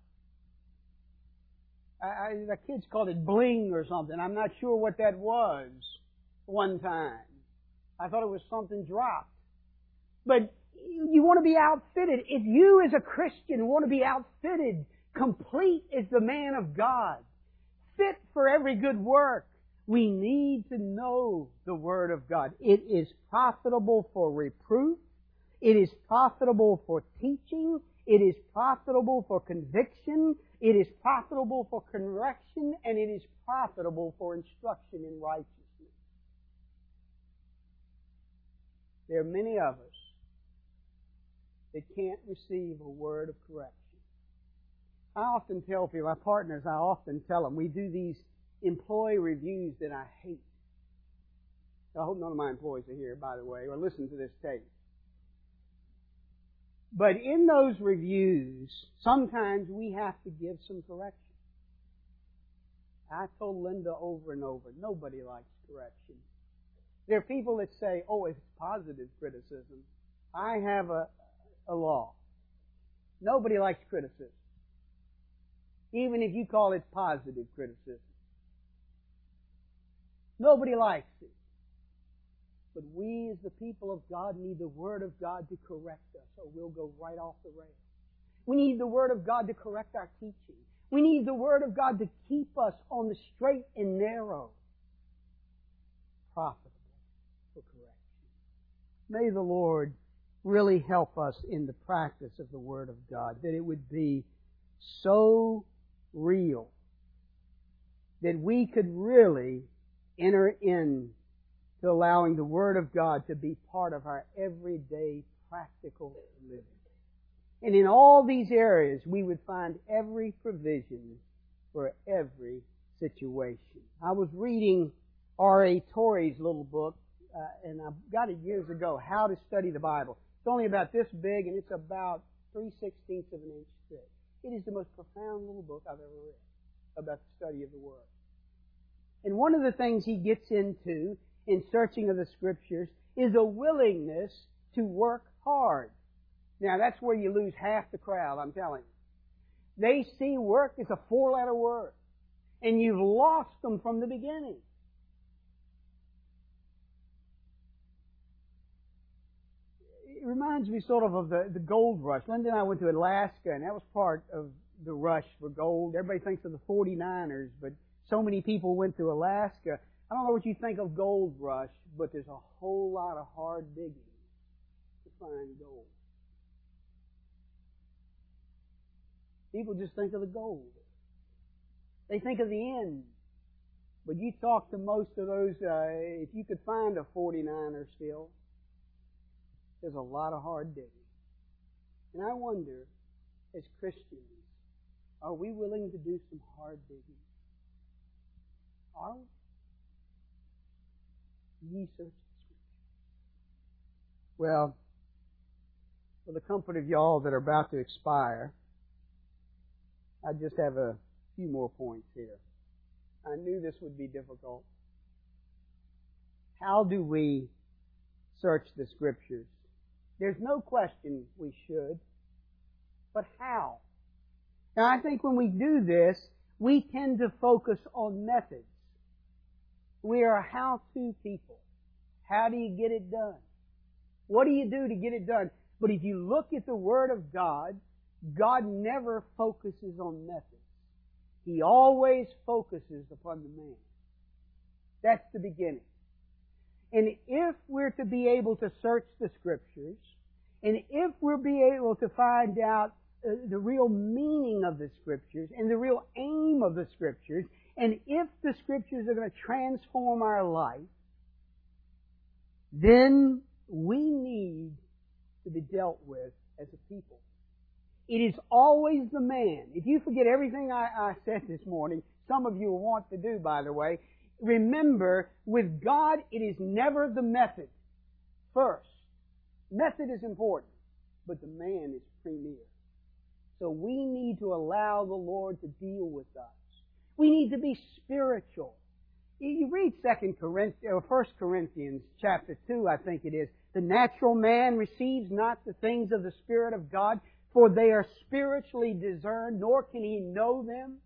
I, I, the kids called it bling or something. I'm not sure what that was one time. I thought it was something dropped. But you, you want to be outfitted. If you as a Christian want to be outfitted, complete as the man of God, fit for every good work, we need to know the Word of God. It is profitable for reproof. It is profitable for teaching. It is profitable for conviction. It is profitable for correction. And it is profitable for instruction in righteousness. There are many of us that can't receive a word of correction. I often tell people, my partners, I often tell them, we do these employee reviews that I hate. I hope none of my employees are here, by the way, or listen to this tape. But in those reviews, sometimes we have to give some correction. I told Linda over and over, nobody likes correction. There are people that say, oh, it's positive criticism. I have a, a law. Nobody likes criticism. Even if you call it positive criticism. Nobody likes it. But we as the people of God need the Word of God to correct us, or we'll go right off the rails. We need the Word of God to correct our teaching. We need the Word of God to keep us on the straight and narrow. Profitable for correction. May the Lord really help us in the practice of the Word of God, that it would be so real that we could really enter in to allowing the Word of God to be part of our everyday practical living. And in all these areas, we would find every provision for every situation. I was reading R A Torrey's little book, uh, and I got it years ago, How to Study the Bible. It's only about this big, and it's about three sixteenths of an inch thick. It is the most profound little book I've ever read about the study of the Word. And one of the things he gets into in searching of the Scriptures is a willingness to work hard. Now, that's where you lose half the crowd, I'm telling you. They see work as a four-letter word, and you've lost them from the beginning. It reminds me sort of of the, the gold rush. Linda and I went to Alaska, and that was part of the rush for gold. Everybody thinks of the forty-niners, but so many people went to Alaska. I don't know what you think of gold rush, but there's a whole lot of hard digging to find gold. People just think of the gold. They think of the end. But you talk to most of those, uh, if you could find a forty-niner still, there's a lot of hard digging. And I wonder, as Christians, are we willing to do some hard digging? Are we? Ye search the Scripture. Well, for the comfort of y'all that are about to expire, I just have a few more points here. I knew this would be difficult. How do we search the Scriptures? There's no question we should, but how? Now, I think when we do this, we tend to focus on methods. We are a how-to people. How do you get it done? What do you do to get it done? But if you look at the Word of God, God never focuses on methods. He always focuses upon the man. That's the beginning. And if we're to be able to search the Scriptures, and if we're be able to find out uh, the real meaning of the Scriptures and the real aim of the Scriptures, and if the Scriptures are going to transform our life, then we need to be dealt with as a people. It is always the man. If you forget everything I, I said this morning, some of you will want to do, by the way, remember, with God, it is never the method first. Method is important, but the man is premier. So we need to allow the Lord to deal with us. We need to be spiritual. You read Second Corinthians, or First Corinthians chapter two, I think it is. The natural man receives not the things of the Spirit of God, for they are spiritually discerned, nor can he know them.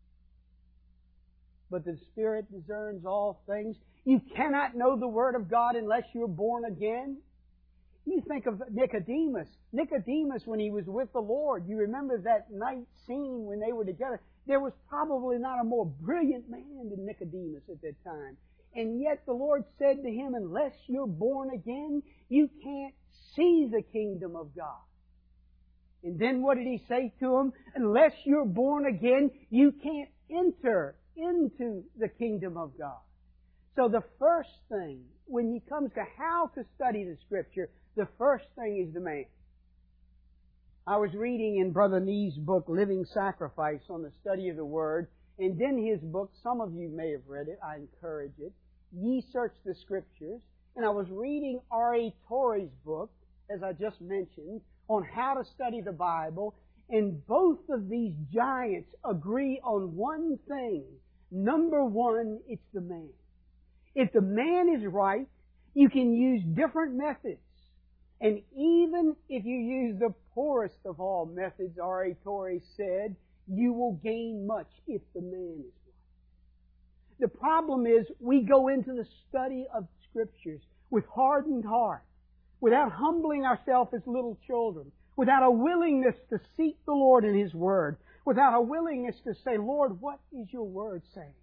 But the Spirit discerns all things. You cannot know the Word of God unless you're born again. You think of Nicodemus. Nicodemus, when he was with the Lord, you remember that night scene when they were together. There was probably not a more brilliant man than Nicodemus at that time. And yet the Lord said to him, unless you're born again, you can't see the kingdom of God. And then what did He say to him? Unless you're born again, you can't enter into the kingdom of God. So the first thing, when it comes to how to study the Scripture, the first thing is the man. I was reading in Brother Nee's book, Living Sacrifice, on the study of the Word. And in his book, some of you may have read it, I encourage it, Ye Search the Scriptures. And I was reading R A Torrey's book, as I just mentioned, on how to study the Bible. And both of these giants agree on one thing. Number one, it's the man. If the man is right, you can use different methods. And even if you use the poorest of all methods, R A Torrey said, you will gain much if the man is right. The problem is we go into the study of Scriptures with hardened heart, without humbling ourselves as little children, without a willingness to seek the Lord in His Word, without a willingness to say, Lord, what is your Word saying?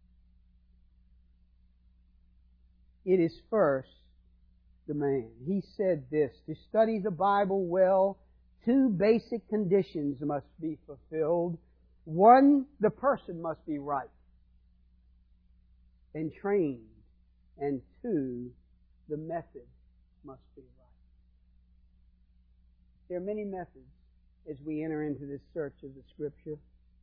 It is first the man. He said this, to study the Bible well, two basic conditions must be fulfilled. One, the person must be right and trained. And two, the method must be right. There are many methods as we enter into this search of the Scripture.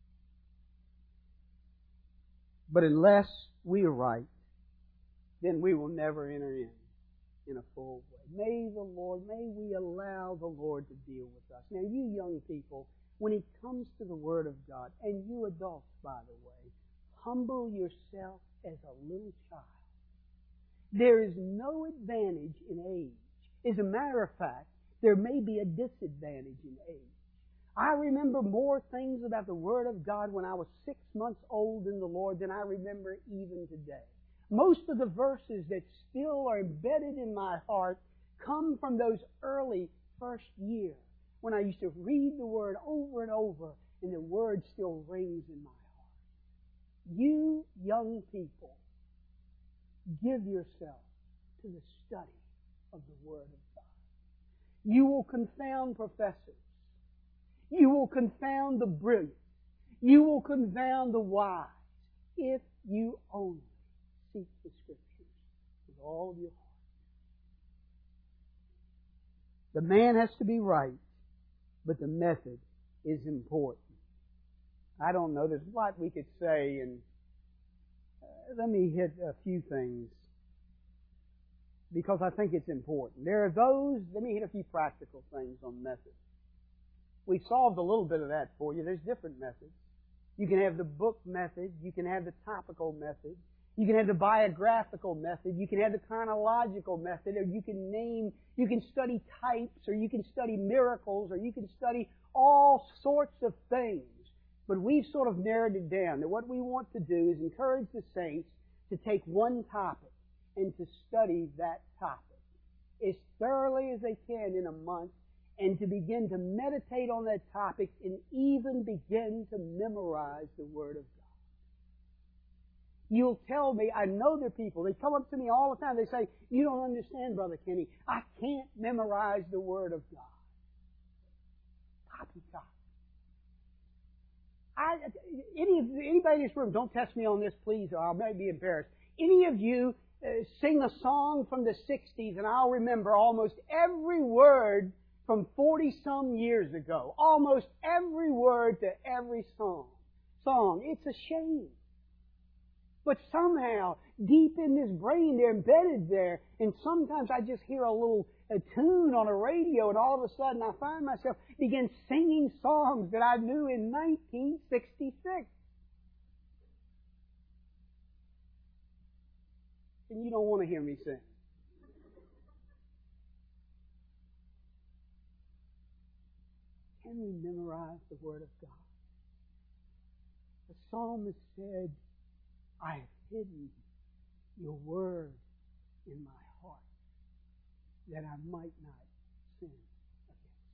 But unless we are right, then we will never enter in in a full way. May the Lord, may we allow the Lord to deal with us. Now, you young people, when it comes to the Word of God, and you adults, by the way, humble yourself as a little child. There is no advantage in age. As a matter of fact, there may be a disadvantage in age. I remember more things about the Word of God when I was six months old in the Lord than I remember even today. Most of the verses that still are embedded in my heart come from those early first years when I used to read the Word over and over and the Word still rings in my heart. You young people, give yourself to the study of the Word of God. You will confound professors. You will confound the brilliant. You will confound the wise if you only seek the Scriptures with all of your heart. The man has to be right, but the method is important. I don't know, there's a lot we could say, and uh, let me hit a few things because I think it's important. There are those, let me hit a few practical things on method. We've solved a little bit of that for you. There's different methods. You can have the book method. You can have the topical method. You can have the biographical method. You can have the chronological method. Or you can name, you can study types, or you can study miracles, or you can study all sorts of things. But we've sort of narrowed it down that what we want to do is encourage the saints to take one topic and to study that topic as thoroughly as they can in a month, and to begin to meditate on that topic and even begin to memorize the Word of God. You'll tell me, I know there are people, they come up to me all the time, they say, you don't understand, Brother Kenny, I can't memorize the Word of God. Poppycock. I, any of, anybody in this room, don't test me on this, please, or I may be embarrassed. Any of you uh, sing a song from the sixties, and I'll remember almost every word from forty-some years ago. Almost every word to every song. Song. It's a shame. But somehow, deep in this brain, they're embedded there. And sometimes I just hear a little a tune on a radio, and all of a sudden I find myself begin singing songs that I knew in nineteen sixty-six. and you don't want to hear me sing. Can we memorize the Word of God? The psalmist said, I have hidden your Word in my heart, that I might not sin against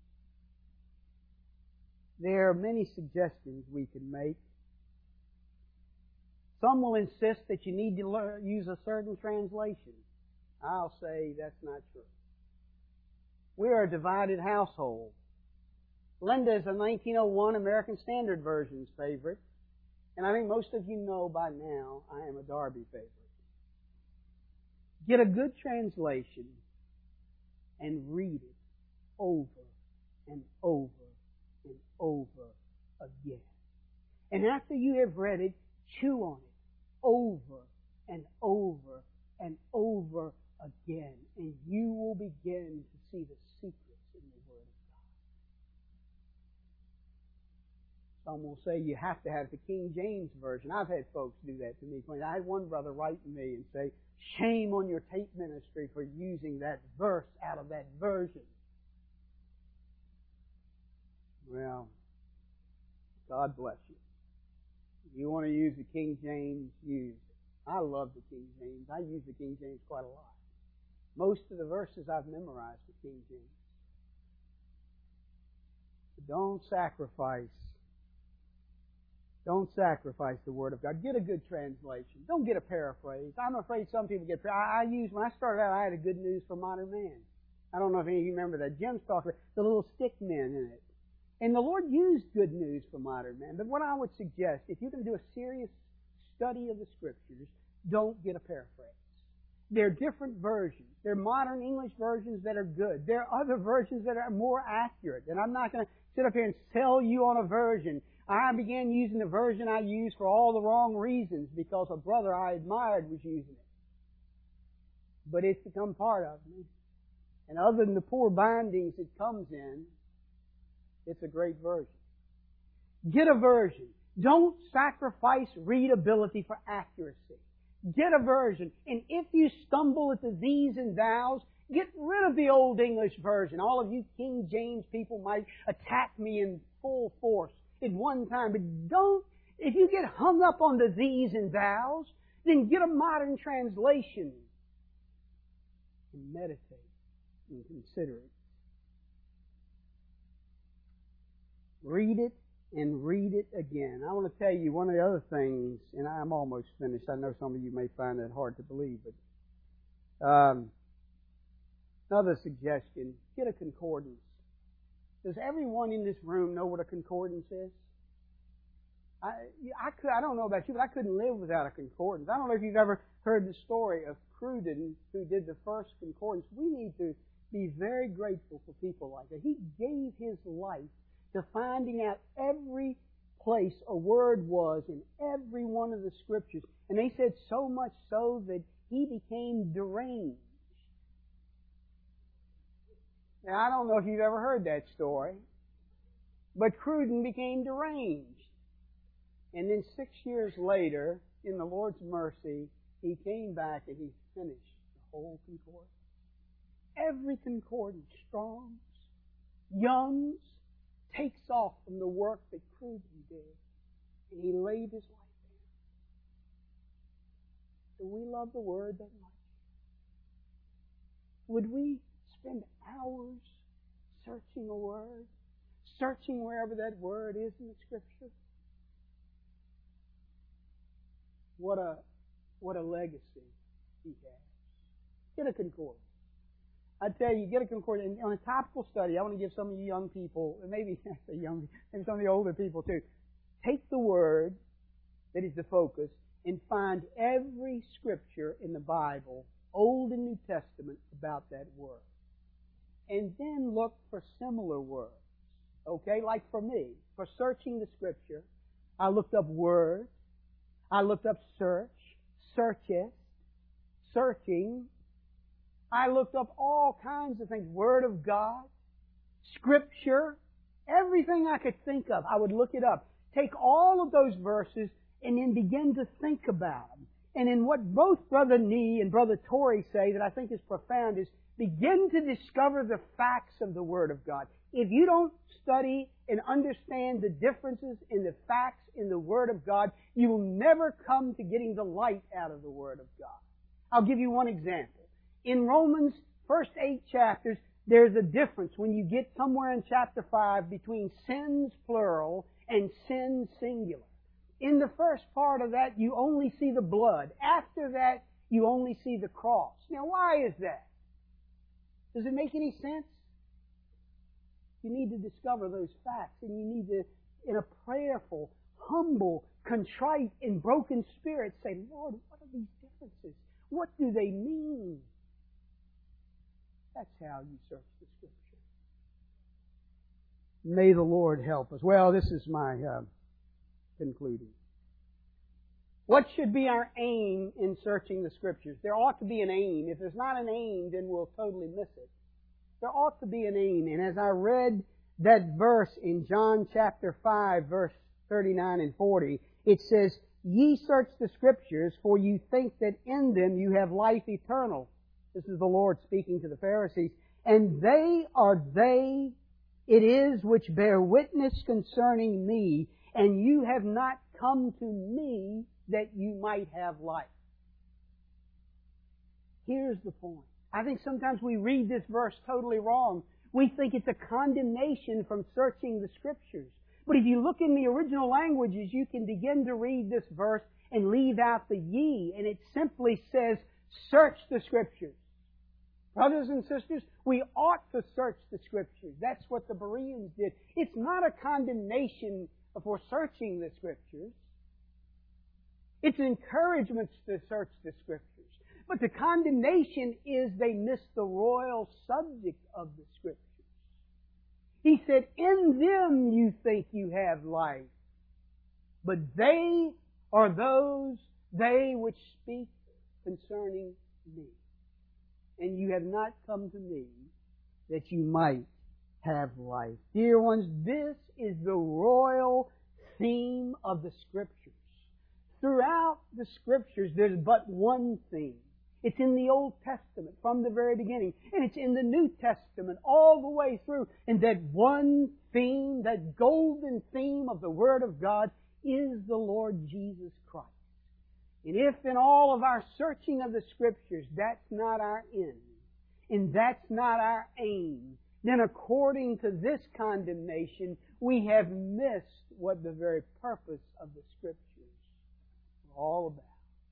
thee. There are many suggestions we can make. Some will insist that you need to learn, use a certain translation. I'll say that's not true. We are a divided household. Linda is a nineteen oh one American Standard Version's favorite, and I think most of you know by now I am a Darby favorite. Get a good translation and read it over and over and over again. And after you have read it, chew on it over and over and over again, and you will begin to see the secrets in the Word of God. Some will say you have to have the King James Version. I've had folks do that to me. I had one brother write to me and say, shame on your tape ministry for using that verse out of that version. Well, God bless you. If you want to use the King James, use it. I love the King James. I use the King James quite a lot. Most of the verses I've memorized with King James. But don't sacrifice. Don't sacrifice the Word of God. Get a good translation. Don't get a paraphrase. I'm afraid some people get. I, I use when I started out, I had a Good News for Modern Man. I don't know if any of you remember that. Jim's talking about the little stick men in it. And the Lord used Good News for Modern Man. But what I would suggest, if you're going to do a serious study of the Scriptures, don't get a paraphrase. There are different versions. There are modern English versions that are good. There are other versions that are more accurate. And I'm not going to sit up here and sell you on a version. I began using the version I used for all the wrong reasons because a brother I admired was using it. But it's become part of me. And other than the poor bindings it comes in, it's a great version. Get a version. Don't sacrifice readability for accuracy. Get a version. And if you stumble at the these and thous, get rid of the Old English version. All of you King James people might attack me in full force at one time. But don't, if you get hung up on the these and thous, then get a modern translation and meditate and consider it. Read it and read it again. I want to tell you one of the other things, and I'm almost finished. I know some of you may find that hard to believe, but um, another suggestion, get a concordance. Does everyone in this room know what a concordance is? I, I, could, I don't know about you, but I couldn't live without a concordance. I don't know if you've ever heard the story of Cruden, who did the first concordance. We need to be very grateful for people like that. He gave his life to finding out every place a word was in every one of the Scriptures. And they said so much so that he became deranged. Now, I don't know if you've ever heard that story, but Cruden became deranged. And then six years later, in the Lord's mercy, he came back and he finished the whole concordance. Every concordance, Strong's, Young's, takes off from the work that Cruden did, and he laid his life down. Do we love the Word that much? Would we spend hours searching a word, searching wherever that word is in the Scripture? What a what a legacy he has. Get a concordance. I tell you, get a concordance. On a topical study, I want to give some of you young people, and maybe the young, maybe some of the older people too, take the word that is the focus and find every Scripture in the Bible, Old and New Testament, about that word. And then look for similar words. Okay? Like for me, for searching the Scripture, I looked up word, I looked up search, searcheth, searching. I looked up all kinds of things. Word of God, Scripture, everything I could think of, I would look it up. Take all of those verses and then begin to think about them. And in what both Brother Nee and Brother Torrey say that I think is profound is begin to discover the facts of the Word of God. If you don't study and understand the differences in the facts in the Word of God, you will never come to getting the light out of the Word of God. I'll give you one example. In Romans' first eight chapters, there's a difference when you get somewhere in chapter five between sins plural and sin singular. In the first part of that, you only see the blood. After that, you only see the cross. Now, why is that? Does it make any sense? You need to discover those facts, and you need to, in a prayerful, humble, contrite, and broken spirit, say, Lord, what are these differences? What do they mean? That's how you search the Scripture. May the Lord help us. Well, this is my uh, concluding. What should be our aim in searching the Scriptures? There ought to be an aim. If there's not an aim, then we'll totally miss it. There ought to be an aim. And as I read that verse in John chapter five, verse thirty-nine and forty, it says, Ye search the Scriptures, for you think that in them you have life eternal. This is the Lord speaking to the Pharisees. And they are they, it is, which bear witness concerning me, and you have not come to me that you might have life. Here's the point. I think sometimes we read this verse totally wrong. We think it's a condemnation from searching the Scriptures. But if you look in the original languages, you can begin to read this verse and leave out the ye, and it simply says, search the Scriptures. Brothers and sisters, we ought to search the Scriptures. That's what the Bereans did. It's not a condemnation for searching the Scriptures. It's encouragement to search the Scriptures. But the condemnation is they missed the royal subject of the Scriptures. He said, in them you think you have life, but they are those, they which speak concerning me. And you have not come to me that you might have life. Dear ones, this is the royal theme of the Scriptures. Throughout the Scriptures, there's but one theme. It's in the Old Testament from the very beginning. And it's in the New Testament all the way through. And that one theme, that golden theme of the Word of God is the Lord Jesus Christ. And if in all of our searching of the Scriptures, that's not our end, and that's not our aim, then according to this condemnation, we have missed what the very purpose of the Scriptures are all about.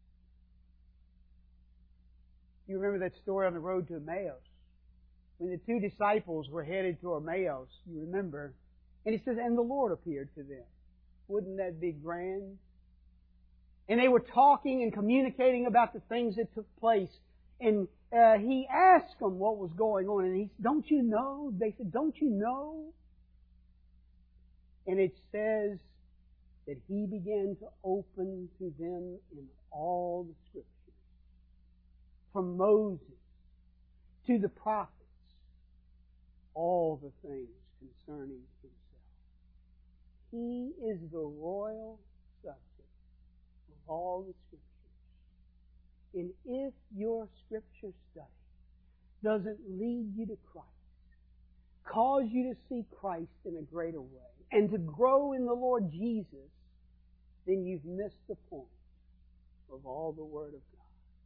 You remember that story on the road to Emmaus? When the two disciples were headed to Emmaus, you remember, and he says, and the Lord appeared to them. Wouldn't that be grand? And they were talking and communicating about the things that took place. And uh, he asked them what was going on. And he said, don't you know? They said, don't you know? And it says that he began to open to them in all the Scriptures. From Moses to the prophets, all the things concerning himself. He is the royal subject of all the Scriptures. And if your Scripture study doesn't lead you to Christ, cause you to see Christ in a greater way, and to grow in the Lord Jesus, then you've missed the point of all the Word of God.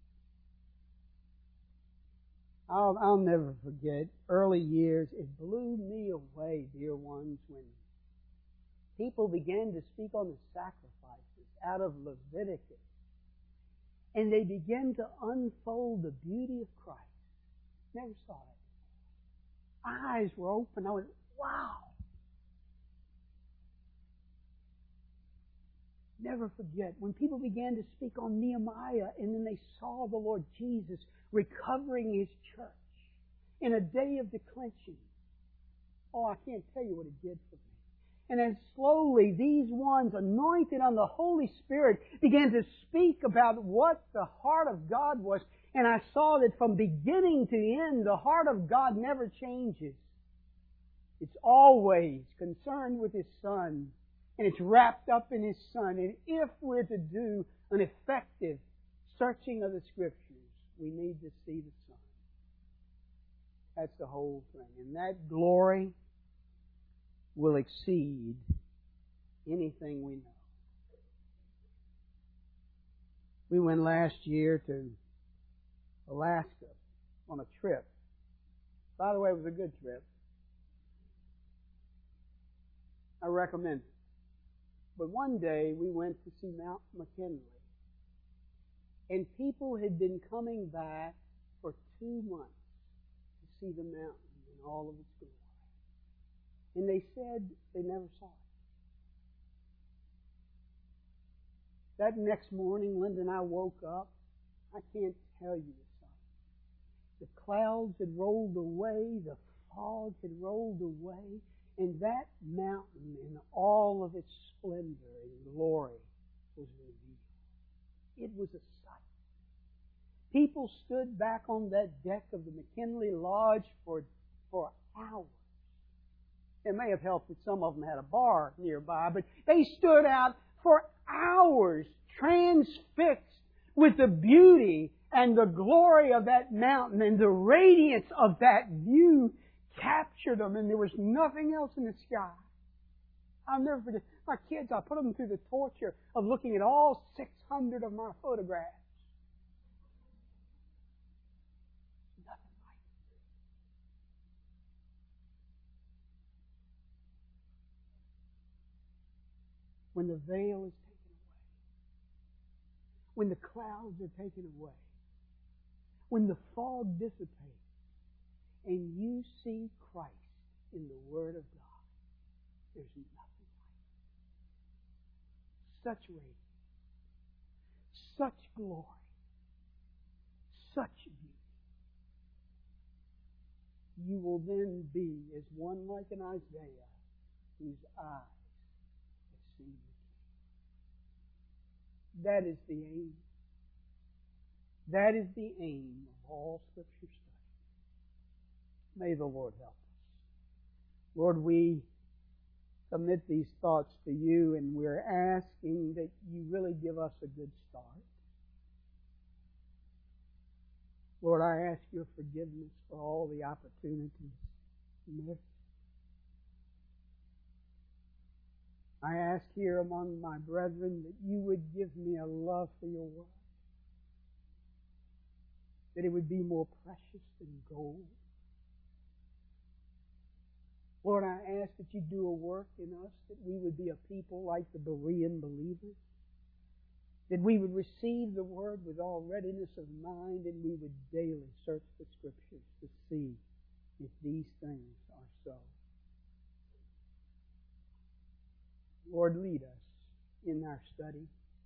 I'll, I'll never forget early years. It blew me away, dear ones, when people began to speak on the sacrifices out of Leviticus. And they began to unfold the beauty of Christ. Never saw it. Eyes were open. I went, wow. Never forget when people began to speak on Nehemiah and then they saw the Lord Jesus recovering His church in a day of declension. Oh, I can't tell you what it did for me. And then slowly these ones anointed on the Holy Spirit began to speak about what the heart of God was. And I saw that from beginning to end, the heart of God never changes. It's always concerned with His Son. And it's wrapped up in His Son. And if we're to do an effective searching of the Scriptures, we need to see the Son. That's the whole thing. And that glory will exceed anything we know. We went last year to Alaska on a trip. By the way, it was a good trip. I recommend it. But one day we went to see Mount McKinley. And people had been coming back for two months to see the mountain in all of its glory. And they said they never saw it. That next morning, Linda and I woke up. I can't tell you the sight. The clouds had rolled away. The fog had rolled away. And that mountain in all of its splendor and glory was revealed. It was a sight. People stood back on that deck of the McKinley Lodge for, for hours. It may have helped that some of them had a bar nearby, but they stood out for hours, transfixed with the beauty and the glory of that mountain, and the radiance of that view captured them, and there was nothing else in the sky. I'll never forget. My kids, I put them through the torture of looking at all six hundred of my photographs. Nothing like it. When the veil is taken away, when the clouds are taken away, when the fog dissipates, and you see Christ in the Word of God, there's nothing like it. Such radiance, such glory, such beauty. You will then be as one like an Isaiah whose eyes have seen the King. That is the aim. That is the aim of all Scripture study. May the Lord help us. Lord, we commit these thoughts to you, and we're asking that you really give us a good start. Lord, I ask your forgiveness for all the opportunities missed. I ask here among my brethren that you would give me a love for your word, that it would be more precious than gold. Lord, I ask that you do a work in us, that we would be a people like the Berean believers, that we would receive the Word with all readiness of mind, and we would daily search the Scriptures to see if these things are so. Lord, lead us in our study.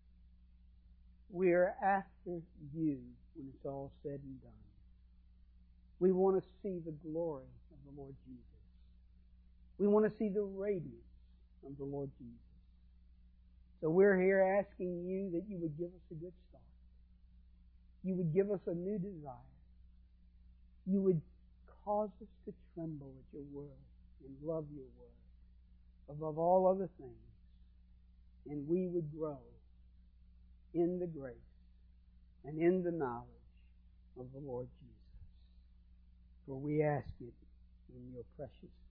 We're after you when it's all said and done. We want to see the glory of the Lord Jesus. We want to see the radiance of the Lord Jesus. So we're here asking you that you would give us a good start. You would give us a new desire. You would cause us to tremble at your word and love your word above all other things. And we would grow in the grace and in the knowledge of the Lord Jesus. For we ask it in your precious